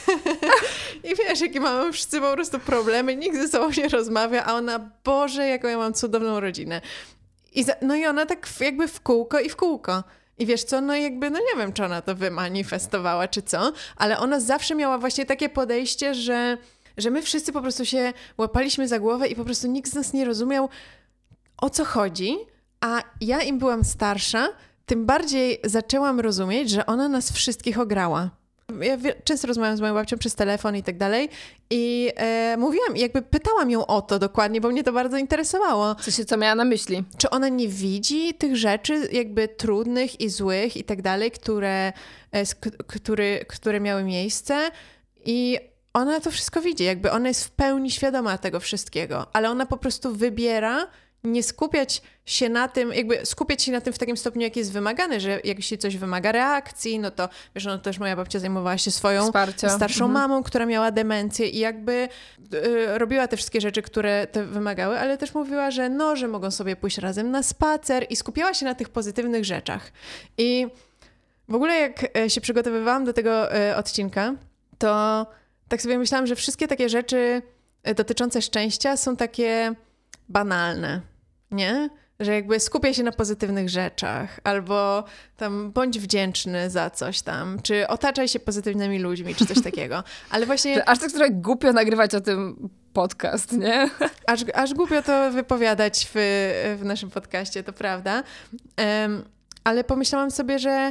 I wiesz, jakie mamy wszyscy po prostu problemy, nikt ze sobą nie rozmawia, a ona: Boże, jaką ja mam cudowną rodzinę. I za, no i ona tak jakby w kółko i w kółko. I wiesz co, no jakby, no nie wiem, czy ona to wymanifestowała, czy co, ale ona zawsze miała właśnie takie podejście, że że my wszyscy po prostu się łapaliśmy za głowę i po prostu nikt z nas nie rozumiał, o co chodzi, a ja im byłam starsza, tym bardziej zaczęłam rozumieć, że ona nas wszystkich ograła. Ja wie- często rozmawiam z moją babcią przez telefon i tak dalej i e, mówiłam, jakby pytałam ją o to dokładnie, bo mnie to bardzo interesowało. Co się co miała na myśli? Czy ona nie widzi tych rzeczy jakby trudnych i złych i tak dalej, które, e, z, k- który, które miały miejsce, i ona to wszystko widzi, jakby ona jest w pełni świadoma tego wszystkiego, ale ona po prostu wybiera nie skupiać się na tym, jakby skupiać się na tym w takim stopniu, jak jest wymagane, że jak się coś wymaga reakcji, no to wiesz, no też moja babcia zajmowała się swoją Wsparcia. starszą Mhm. mamą, która miała demencję i jakby y, robiła te wszystkie rzeczy, które te wymagały, ale też mówiła, że no, że mogą sobie pójść razem na spacer, i skupiała się na tych pozytywnych rzeczach. I w ogóle jak się przygotowywałam do tego y, odcinka, to tak sobie myślałam, że wszystkie takie rzeczy dotyczące szczęścia są takie banalne, nie? Że jakby skupiaj się na pozytywnych rzeczach, albo tam bądź wdzięczny za coś tam, czy otaczaj się pozytywnymi ludźmi, czy coś takiego. Ale właśnie... Aż tak trochę głupio nagrywać o tym podcast, nie? Aż, aż głupio to wypowiadać w, w naszym podcaście, to prawda. Um, ale pomyślałam sobie, że,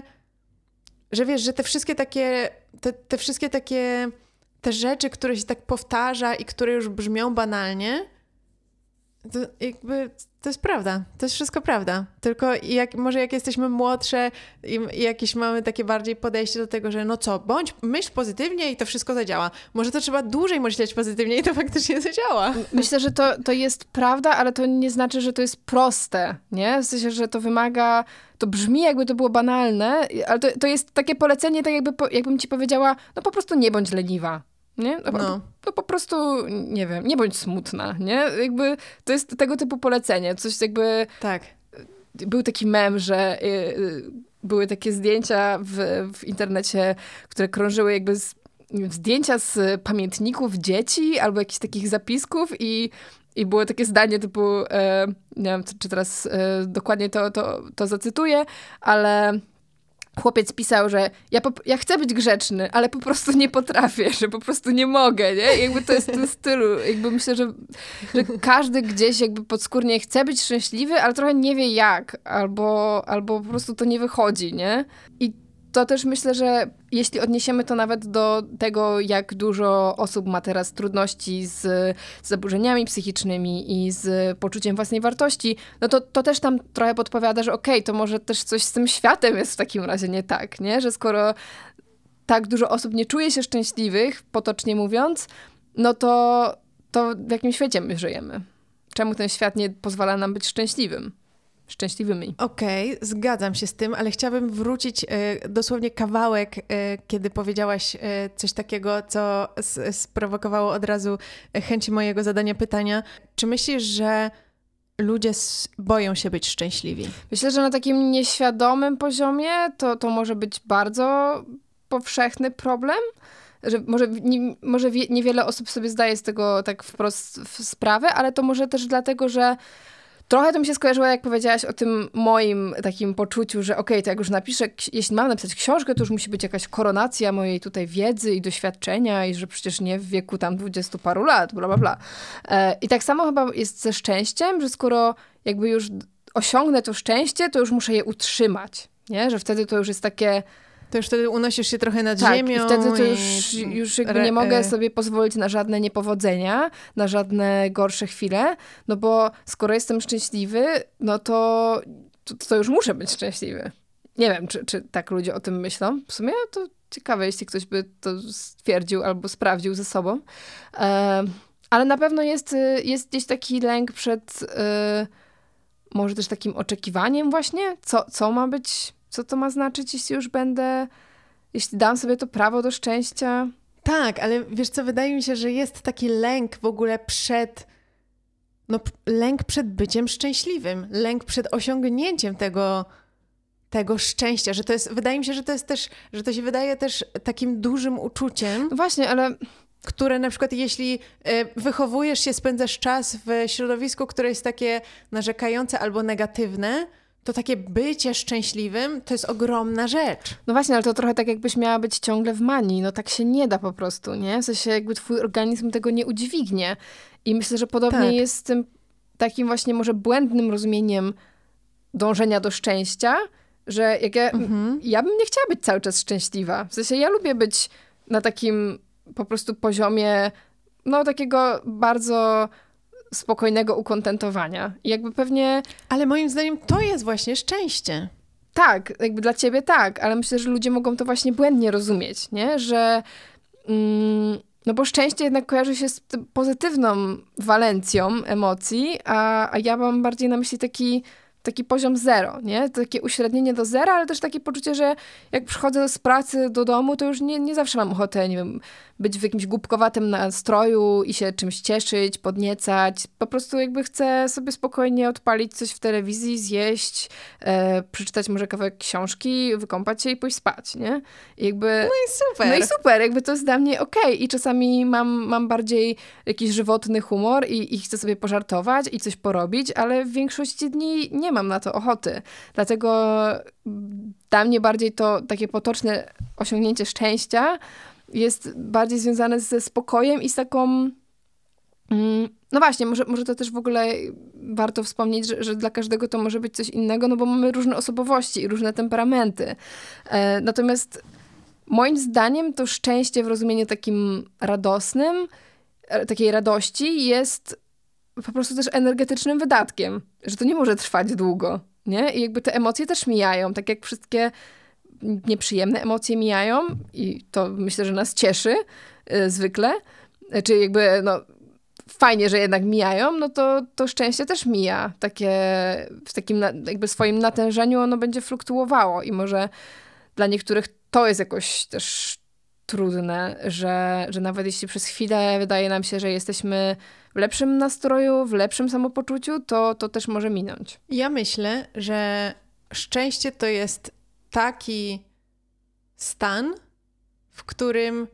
że wiesz, że te wszystkie takie, te, te wszystkie takie te rzeczy, które się tak powtarza i które już brzmią banalnie, to jakby to jest prawda. To jest wszystko prawda. Tylko jak, może jak jesteśmy młodsze i, i jakieś mamy takie bardziej podejście do tego, że no co, bądź, myśl pozytywnie i to wszystko zadziała. Może to trzeba dłużej myśleć pozytywnie i to faktycznie zadziała. Myślę, że to, to jest prawda, ale to nie znaczy, że to jest proste, nie? W sensie, że to wymaga... To brzmi, jakby to było banalne, ale to, to jest takie polecenie, tak jakby, jakbym ci powiedziała, no po prostu nie bądź leniwa. Nie? No, No. no po prostu, nie wiem, nie bądź smutna, nie? Jakby to jest tego typu polecenie. Coś jakby... Tak. Był taki mem, że y, y, były takie zdjęcia w, w internecie, które krążyły jakby z, nie wiem, zdjęcia z pamiętników dzieci albo jakichś takich zapisków i I było takie zdanie typu, e, nie wiem, czy teraz e, dokładnie to, to, to zacytuję, ale chłopiec pisał, że ja, po, ja chcę być grzeczny, ale po prostu nie potrafię, że po prostu nie mogę, nie? I jakby to jest w tym stylu. Jakby myślę, że, że każdy gdzieś jakby podskórnie chce być szczęśliwy, ale trochę nie wie jak, albo, albo po prostu to nie wychodzi, nie? I to też myślę, że jeśli odniesiemy to nawet do tego, jak dużo osób ma teraz trudności z, z zaburzeniami psychicznymi i z poczuciem własnej wartości, no to, to też tam trochę podpowiada, że okej, okay, to może też coś z tym światem jest w takim razie nie tak, nie? Że skoro tak dużo osób nie czuje się szczęśliwych, potocznie mówiąc, no to, to w jakim świecie my żyjemy? Czemu ten świat nie pozwala nam być szczęśliwym? szczęśliwymi. Okej, okay, zgadzam się z tym, ale chciałabym wrócić y, dosłownie kawałek, y, kiedy powiedziałaś y, coś takiego, co s- sprowokowało od razu chęci mojego zadania pytania. Czy myślisz, że ludzie s- boją się być szczęśliwi? Myślę, że na takim nieświadomym poziomie to, to może być bardzo powszechny problem, że może, nie, może wie, niewiele osób sobie zdaje z tego tak wprost sprawę, ale to może też dlatego, że trochę to mi się skojarzyło, jak powiedziałaś o tym moim takim poczuciu, że okej, okay, to jak już napiszę, jeśli mam napisać książkę, to już musi być jakaś koronacja mojej tutaj wiedzy i doświadczenia i że przecież nie w wieku tam dwudziestu paru lat, bla, bla, bla. I tak samo chyba jest ze szczęściem, że skoro jakby już osiągnę to szczęście, to już muszę je utrzymać, nie? Że wtedy to już jest takie... To już wtedy unosisz się trochę nad tak, ziemią. i wtedy to już, i... już jakby nie mogę sobie pozwolić na żadne niepowodzenia, na żadne gorsze chwile, no bo skoro jestem szczęśliwy, no to, to, to już muszę być szczęśliwy. Nie wiem, czy, czy tak ludzie o tym myślą. W sumie to ciekawe, jeśli ktoś by to stwierdził albo sprawdził ze sobą. E, ale na pewno jest, jest gdzieś taki lęk przed e, może też takim oczekiwaniem właśnie, co, co ma być... Co to ma znaczyć, jeśli już będę, jeśli dam sobie to prawo do szczęścia? Tak, ale wiesz co, wydaje mi się, że jest taki lęk w ogóle przed, no lęk przed byciem szczęśliwym, lęk przed osiągnięciem tego, tego szczęścia, że to jest, wydaje mi się, że to jest też, że to się wydaje też takim dużym uczuciem. No właśnie, ale... Które na przykład jeśli wychowujesz się, spędzasz czas w środowisku, które jest takie narzekające albo negatywne, to takie bycie szczęśliwym to jest ogromna rzecz. No właśnie, ale to trochę tak jakbyś miała być ciągle w manii. No tak się nie da po prostu, nie? W sensie jakby twój organizm tego nie udźwignie. I myślę, że podobnie tak. jest z tym takim właśnie może błędnym rozumieniem dążenia do szczęścia, że jak ja, mhm. ja bym nie chciała być cały czas szczęśliwa. W sensie ja lubię być na takim po prostu poziomie no takiego bardzo... spokojnego ukontentowania. I jakby pewnie... Ale moim zdaniem to jest właśnie szczęście. Tak, jakby dla ciebie tak, ale myślę, że ludzie mogą to właśnie błędnie rozumieć, nie? Że... Mm, no bo szczęście jednak kojarzy się z pozytywną walencją emocji, a, a ja mam bardziej na myśli taki... taki poziom zero, nie? Takie uśrednienie do zera, ale też takie poczucie, że jak przychodzę z pracy do domu, to już nie, nie zawsze mam ochotę, nie wiem, być w jakimś głupkowatym nastroju i się czymś cieszyć, podniecać. Po prostu jakby chcę sobie spokojnie odpalić coś w telewizji, zjeść, e, przeczytać może kawałek książki, wykąpać się i pójść spać, nie? I jakby... No i super. No i super, jakby to jest dla mnie okej. Okay. I czasami mam, mam bardziej jakiś żywotny humor i, i chcę sobie pożartować i coś porobić, ale w większości dni nie mam na to ochoty. Dlatego dla mnie bardziej to takie potoczne osiągnięcie szczęścia jest bardziej związane ze spokojem i z taką... No właśnie, może, może to też w ogóle warto wspomnieć, że, że dla każdego to może być coś innego, no bo mamy różne osobowości i różne temperamenty. E, natomiast moim zdaniem to szczęście w rozumieniu takim radosnym, takiej radości jest po prostu też energetycznym wydatkiem, że to nie może trwać długo, nie? I jakby te emocje też mijają, tak jak wszystkie nieprzyjemne emocje mijają i to myślę, że nas cieszy y, zwykle, czy jakby no fajnie, że jednak mijają, no to, to szczęście też mija. Takie, w takim na, jakby swoim natężeniu ono będzie fluktuowało i może dla niektórych to jest jakoś też trudne, że, że nawet jeśli przez chwilę wydaje nam się, że jesteśmy w lepszym nastroju, w lepszym samopoczuciu, to, to też może minąć. Ja myślę, że szczęście to jest taki stan, w którym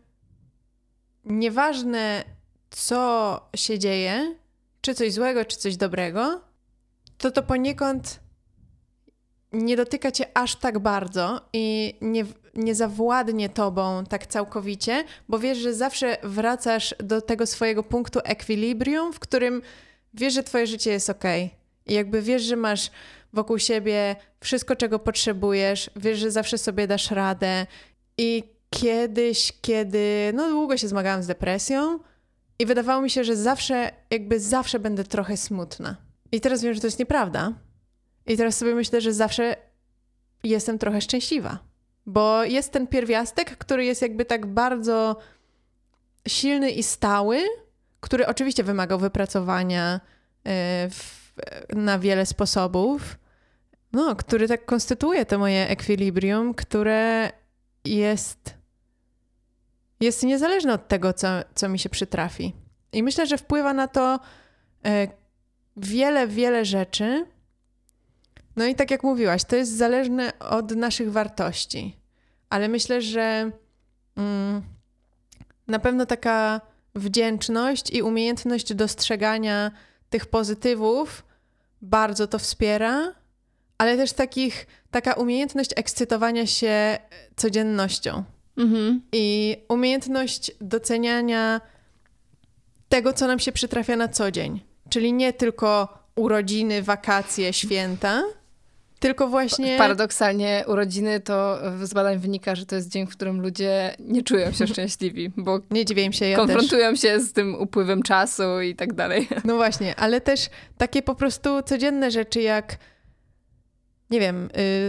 nieważne co się dzieje, czy coś złego, czy coś dobrego, to to poniekąd nie dotyka cię aż tak bardzo i nie, nie zawładnie tobą tak całkowicie, bo wiesz, że zawsze wracasz do tego swojego punktu ekwilibrium, w którym wiesz, że twoje życie jest okej. I jakby wiesz, że masz wokół siebie wszystko, czego potrzebujesz, wiesz, że zawsze sobie dasz radę. I kiedyś, kiedy no długo się zmagałam z depresją i wydawało mi się, że zawsze, jakby zawsze będę trochę smutna. I teraz wiem, że to jest nieprawda. I teraz sobie myślę, że zawsze jestem trochę szczęśliwa. Bo jest ten pierwiastek, który jest jakby tak bardzo silny i stały, który oczywiście wymagał wypracowania yy, w, na wiele sposobów, no, który tak konstytuuje to moje ekwilibrium, które jest, jest niezależne od tego, co, co mi się przytrafi. I myślę, że wpływa na to e, wiele, wiele rzeczy. No i tak jak mówiłaś, to jest zależne od naszych wartości. Ale myślę, że mm, na pewno taka wdzięczność i umiejętność dostrzegania tych pozytywów bardzo to wspiera, ale też takich, taka umiejętność ekscytowania się codziennością. Mhm. I umiejętność doceniania tego, co nam się przytrafia na co dzień. Czyli nie tylko urodziny, wakacje, święta, tylko właśnie... Paradoksalnie urodziny to z badań wynika, że to jest dzień, w którym ludzie nie czują się szczęśliwi, bo nie dziwię im się, ja konfrontują też. się z tym upływem czasu i tak dalej. No właśnie, ale też takie po prostu codzienne rzeczy jak, nie wiem,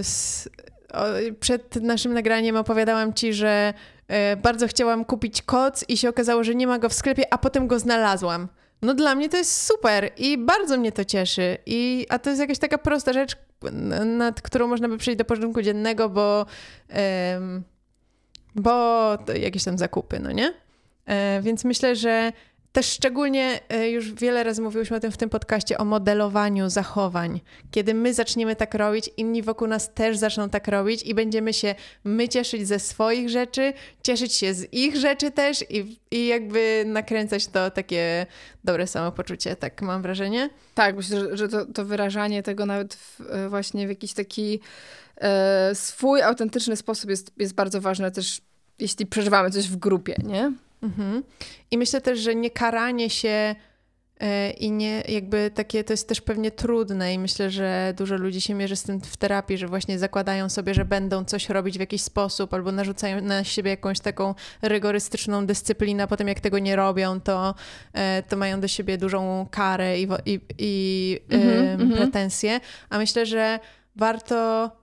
przed naszym nagraniem opowiadałam ci, że bardzo chciałam kupić koc i się okazało, że nie ma go w sklepie, a potem go znalazłam. No dla mnie to jest super i bardzo mnie to cieszy. I, a to jest jakaś taka prosta rzecz, nad którą można by przejść do porządku dziennego, bo, um, bo to jakieś tam zakupy, no nie? E, więc myślę, że też szczególnie, e, już wiele razy mówiłyśmy o tym w tym podcaście, o modelowaniu zachowań. Kiedy my zaczniemy tak robić, inni wokół nas też zaczną tak robić i będziemy się my cieszyć ze swoich rzeczy, cieszyć się z ich rzeczy też i, i jakby nakręcać to takie dobre samopoczucie, tak mam wrażenie. Tak, myślę, że, że to, to wyrażanie tego nawet w, właśnie w jakiś taki e, swój autentyczny sposób jest, jest bardzo ważne też, jeśli przeżywamy coś w grupie, nie? Mhm. I myślę też, że nie karanie się yy, i nie jakby takie, to jest też pewnie trudne i myślę, że dużo ludzi się mierzy z tym w terapii, że właśnie zakładają sobie, że będą coś robić w jakiś sposób albo narzucają na siebie jakąś taką rygorystyczną dyscyplinę, a potem jak tego nie robią, to, yy, to mają do siebie dużą karę i, i, i yy, mm-hmm, pretensje, a myślę, że warto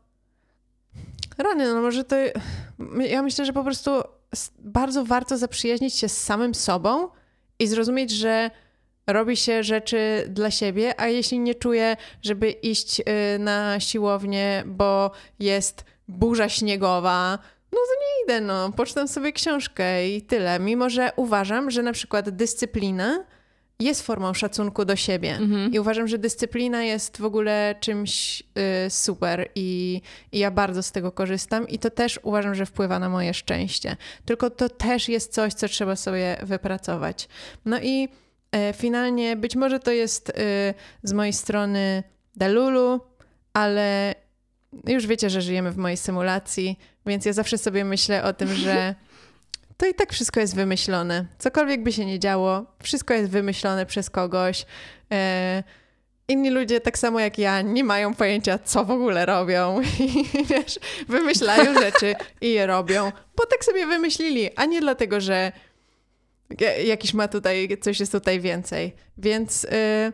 rany, no może to ja myślę, że po prostu bardzo warto zaprzyjaźnić się z samym sobą i zrozumieć, że robi się rzeczy dla siebie, a jeśli nie czuję, żeby iść na siłownię, bo jest burza śniegowa, no to nie idę, no, poczytam sobie książkę i tyle. Mimo że uważam, że na przykład dyscyplina jest formą szacunku do siebie. Mhm. I uważam, że dyscyplina jest w ogóle czymś y, super i, i ja bardzo z tego korzystam i to też uważam, że wpływa na moje szczęście. Tylko to też jest coś, co trzeba sobie wypracować. No i y, finalnie być może to jest y, z mojej strony delulu, ale już wiecie, że żyjemy w mojej symulacji, więc ja zawsze sobie myślę o tym, że to i tak wszystko jest wymyślone. Cokolwiek by się nie działo, wszystko jest wymyślone przez kogoś. E, inni ludzie, tak samo jak ja, nie mają pojęcia, co w ogóle robią. I wiesz, wymyślają rzeczy i je robią, bo tak sobie wymyślili, a nie dlatego, że jakiś ma tutaj, coś jest tutaj więcej. Więc e,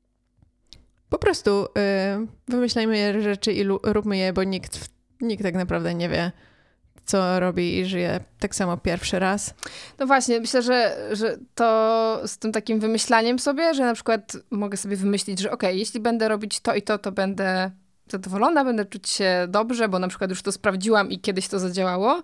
po prostu e, wymyślajmy rzeczy i róbmy je, bo nikt, nikt tak naprawdę nie wie, co robi i żyje tak samo pierwszy raz. No właśnie, myślę, że, że to z tym takim wymyślaniem sobie, że na przykład mogę sobie wymyślić, że okej, okay, jeśli będę robić to i to, to będę zadowolona, będę czuć się dobrze, bo na przykład już to sprawdziłam i kiedyś to zadziałało.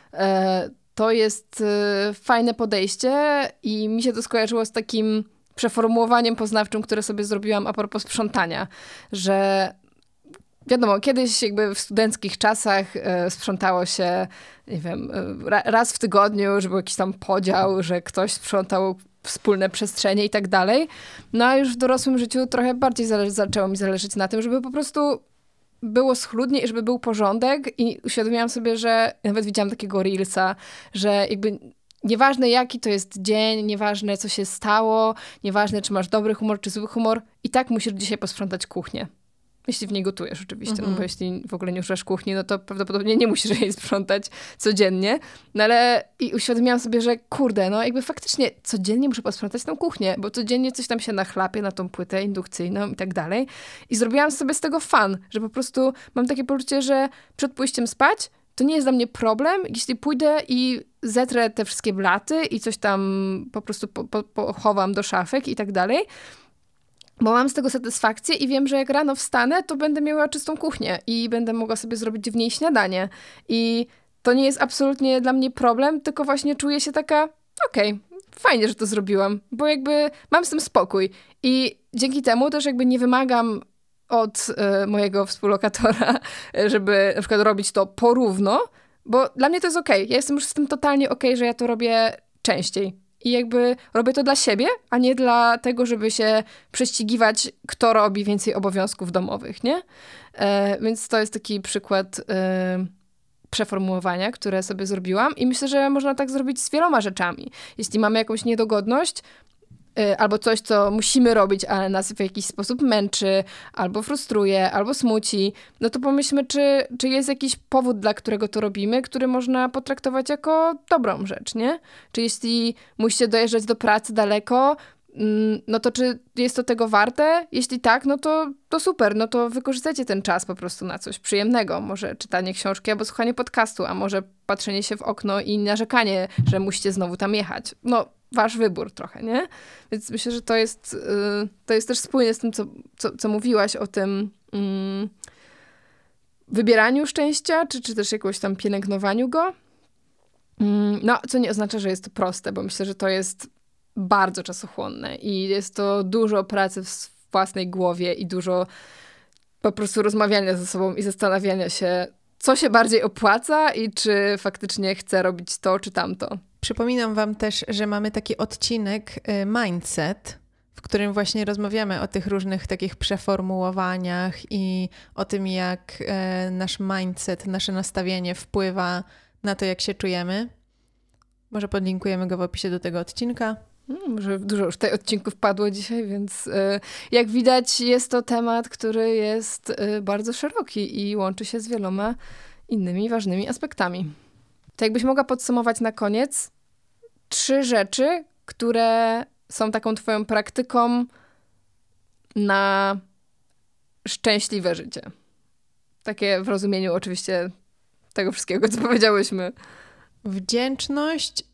To jest fajne podejście i mi się to skojarzyło z takim przeformułowaniem poznawczym, które sobie zrobiłam a propos sprzątania, że wiadomo, kiedyś jakby w studenckich czasach e, sprzątało się, nie wiem, ra, raz w tygodniu, że był jakiś tam podział, że ktoś sprzątał wspólne przestrzenie i tak dalej. No a już w dorosłym życiu trochę bardziej zale- zaczęło mi zależeć na tym, żeby po prostu było schludnie i żeby był porządek i uświadomiłam sobie, że nawet widziałam takiego reelsa, że jakby nieważne jaki to jest dzień, nieważne co się stało, nieważne czy masz dobry humor czy zły humor, i tak musisz dzisiaj posprzątać kuchnię. Jeśli w niej gotujesz oczywiście, mm-hmm. no bo jeśli w ogóle nie używasz kuchni, no to prawdopodobnie nie musisz jej sprzątać codziennie. No ale i uświadomiłam sobie, że kurde, no jakby faktycznie codziennie muszę posprzątać tą kuchnię, bo codziennie coś tam się nachlapie na tą płytę indukcyjną i tak dalej. I zrobiłam sobie z tego fan, że po prostu mam takie poczucie, że przed pójściem spać to nie jest dla mnie problem, jeśli pójdę i zetrę te wszystkie blaty i coś tam po prostu po, po, pochowam do szafek i tak dalej. Bo mam z tego satysfakcję i wiem, że jak rano wstanę, to będę miała czystą kuchnię i będę mogła sobie zrobić w niej śniadanie. I to nie jest absolutnie dla mnie problem, tylko właśnie czuję się taka, okej, okay, fajnie, że to zrobiłam, bo jakby mam z tym spokój. I dzięki temu też jakby nie wymagam od y, mojego współlokatora, żeby na przykład robić to porówno, bo dla mnie to jest okej. Okay. Ja jestem już z tym totalnie okej, okay, że ja to robię częściej. I jakby robię to dla siebie, a nie dla tego, żeby się prześcigiwać, kto robi więcej obowiązków domowych, nie? E, więc to jest taki przykład e, przeformułowania, które sobie zrobiłam i myślę, że można tak zrobić z wieloma rzeczami. Jeśli mamy jakąś niedogodność, albo coś, co musimy robić, ale nas w jakiś sposób męczy, albo frustruje, albo smuci, no to pomyślmy, czy, czy jest jakiś powód, dla którego to robimy, który można potraktować jako dobrą rzecz, nie? Czy jeśli musicie dojeżdżać do pracy daleko, no to czy jest to tego warte? Jeśli tak, no to, to super, no to wykorzystajcie ten czas po prostu na coś przyjemnego. Może czytanie książki albo słuchanie podcastu, a może patrzenie się w okno i narzekanie, że musicie znowu tam jechać. No, wasz wybór trochę, nie? Więc myślę, że to jest, yy, to jest też spójne z tym, co, co, co mówiłaś o tym yy, wybieraniu szczęścia, czy, czy też jakoś tam pielęgnowaniu go. Yy, no, co nie oznacza, że jest to proste, bo myślę, że to jest bardzo czasochłonne i jest to dużo pracy w własnej głowie i dużo po prostu rozmawiania ze sobą i zastanawiania się, co się bardziej opłaca i czy faktycznie chcę robić to czy tamto. Przypominam wam też, że mamy taki odcinek Mindset, w którym właśnie rozmawiamy o tych różnych takich przeformułowaniach i o tym, jak nasz mindset, nasze nastawienie wpływa na to, jak się czujemy. Może podlinkujemy go w opisie do tego odcinka. Może dużo już tutaj odcinków padło dzisiaj, więc jak widać jest to temat, który jest bardzo szeroki i łączy się z wieloma innymi ważnymi aspektami. To jakbyś mogła podsumować na koniec trzy rzeczy, które są taką twoją praktyką na szczęśliwe życie. Takie w rozumieniu oczywiście tego wszystkiego, co powiedziałyśmy. Wdzięczność,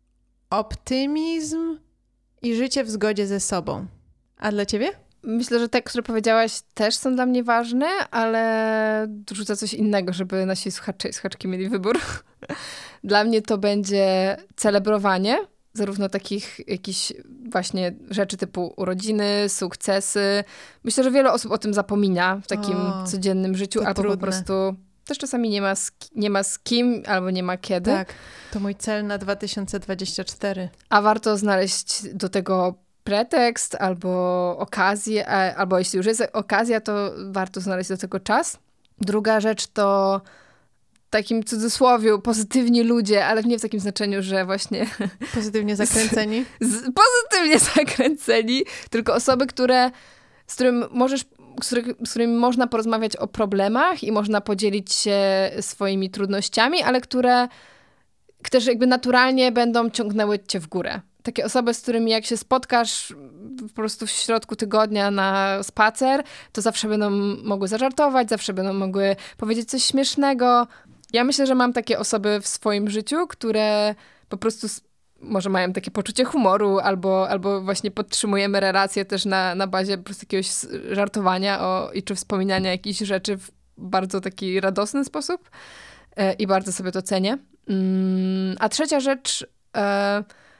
optymizm i życie w zgodzie ze sobą. A dla ciebie? Myślę, że te, które powiedziałaś, też są dla mnie ważne, ale rzucę coś innego, żeby nasi słuchacze i słuchaczki mieli wybór. Dla mnie to będzie celebrowanie zarówno takich jakichś właśnie rzeczy typu urodziny, sukcesy. Myślę, że wiele osób o tym zapomina w takim o, codziennym życiu, albo trudne. Po prostu też czasami nie ma, z, nie ma z kim, albo nie ma kiedy. Tak, to mój cel na dwa tysiące dwudziesty czwarty. A warto znaleźć do tego pretekst albo okazję, albo jeśli już jest okazja, to warto znaleźć do tego czas. Druga rzecz to w takim cudzysłowiu pozytywni ludzie, ale nie w takim znaczeniu, że właśnie... Pozytywnie zakręceni? Z, z, pozytywnie zakręceni, tylko osoby, które, z, którym możesz, z, których, z którymi można porozmawiać o problemach i można podzielić się swoimi trudnościami, ale które też jakby naturalnie będą ciągnęły cię w górę. Takie osoby, z którymi jak się spotkasz po prostu w środku tygodnia na spacer, to zawsze będą mogły zażartować, zawsze będą mogły powiedzieć coś śmiesznego. Ja myślę, że mam takie osoby w swoim życiu, które po prostu może mają takie poczucie humoru albo, albo właśnie podtrzymujemy relacje też na, na bazie po prostu jakiegoś żartowania o, i czy wspominania jakichś rzeczy w bardzo taki radosny sposób e, i bardzo sobie to cenię. Mm, a trzecia rzecz e,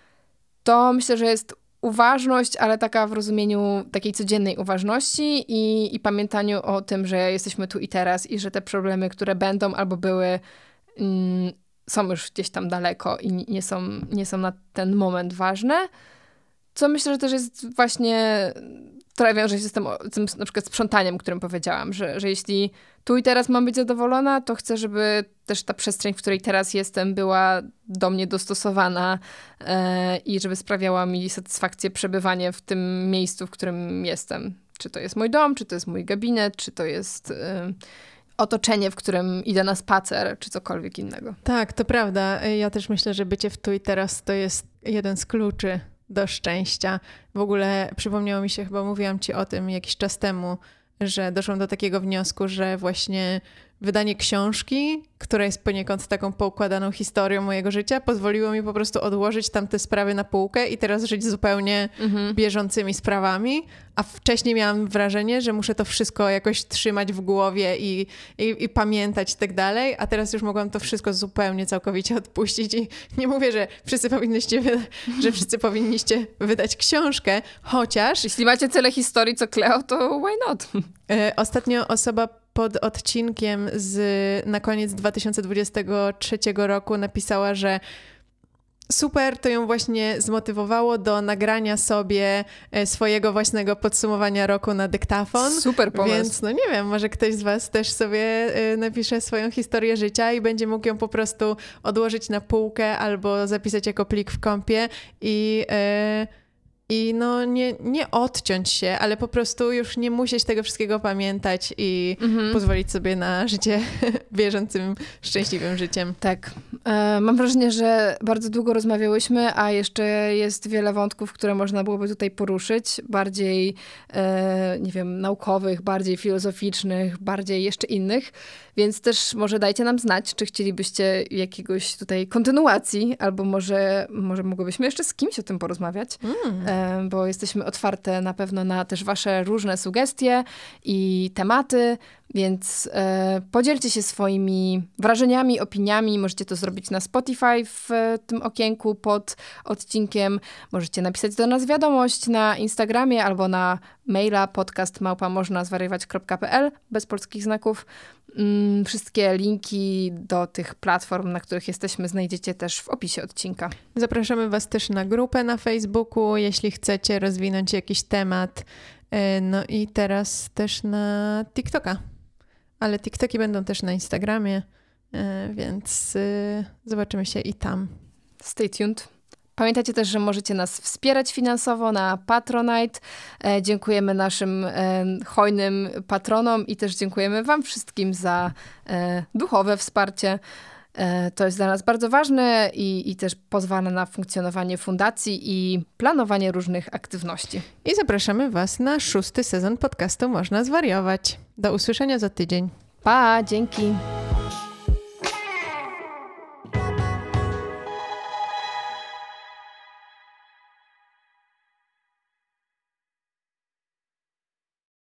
to myślę, że jest uważność, ale taka w rozumieniu takiej codziennej uważności i, i pamiętaniu o tym, że jesteśmy tu i teraz i że te problemy, które będą albo były, mm, są już gdzieś tam daleko i nie są, nie są na ten moment ważne. Co myślę, że też jest właśnie, trochę wiąże się z tym, tym na przykład sprzątaniem, o którym powiedziałam, że, że jeśli tu i teraz mam być zadowolona, to chcę, żeby też ta przestrzeń, w której teraz jestem, była do mnie dostosowana e, i żeby sprawiała mi satysfakcję przebywanie w tym miejscu, w którym jestem. Czy to jest mój dom, czy to jest mój gabinet, czy to jest e, otoczenie, w którym idę na spacer, czy cokolwiek innego. Tak, to prawda. Ja też myślę, że bycie w tu i teraz to jest jeden z kluczy do szczęścia. W ogóle przypomniało mi się, chyba mówiłam ci o tym jakiś czas temu, że doszłam do takiego wniosku, że właśnie wydanie książki, która jest poniekąd taką poukładaną historią mojego życia, pozwoliło mi po prostu odłożyć tamte sprawy na półkę i teraz żyć zupełnie mhm. bieżącymi sprawami, a wcześniej miałam wrażenie, że muszę to wszystko jakoś trzymać w głowie i, i, i pamiętać i tak dalej, a teraz już mogłam to wszystko zupełnie, całkowicie odpuścić i nie mówię, że wszyscy powinniście, wyda- że wszyscy powinniście wydać książkę, chociaż... Jeśli macie tyle historii co Cleo, to why not? Ostatnio osoba pod odcinkiem z na koniec dwa tysiące dwudziestego trzeciego roku napisała, że super, to ją właśnie zmotywowało do nagrania sobie swojego własnego podsumowania roku na dyktafon. Super pomysł. Więc no nie wiem, może ktoś z was też sobie napisze swoją historię życia i będzie mógł ją po prostu odłożyć na półkę albo zapisać jako plik w kompie i... Yy, I no nie, nie odciąć się, ale po prostu już nie musieć tego wszystkiego pamiętać i mhm. pozwolić sobie na życie bieżącym, szczęśliwym życiem. Tak. E, mam wrażenie, że bardzo długo rozmawiałyśmy, a jeszcze jest wiele wątków, które można byłoby tutaj poruszyć. Bardziej, e, nie wiem, naukowych, bardziej filozoficznych, bardziej jeszcze innych. Więc też może dajcie nam znać, czy chcielibyście jakiegoś tutaj kontynuacji, albo może, może mogłybyśmy jeszcze z kimś o tym porozmawiać. Mm. Bo jesteśmy otwarte na pewno na też wasze różne sugestie i tematy, więc e, podzielcie się swoimi wrażeniami, opiniami. Możecie to zrobić na Spotify w e, tym okienku pod odcinkiem. Możecie napisać do nas wiadomość na Instagramie albo na maila podcast małpa można zwariować kropka pe el bez polskich znaków. Mm, wszystkie linki do tych platform, na których jesteśmy, znajdziecie też w opisie odcinka. Zapraszamy was też na grupę na Facebooku, jeśli chcecie rozwinąć jakiś temat. No i teraz też na TikToka. Ale TikToki będą też na Instagramie, więc zobaczymy się i tam. Stay tuned. Pamiętajcie też, że możecie nas wspierać finansowo na Patronite. E, dziękujemy naszym e, hojnym patronom i też dziękujemy wam wszystkim za e, duchowe wsparcie. E, to jest dla nas bardzo ważne i, i też pozwala na funkcjonowanie fundacji i planowanie różnych aktywności. I zapraszamy was na szósty sezon podcastu Można Zwariować. Do usłyszenia za tydzień. Pa, dzięki.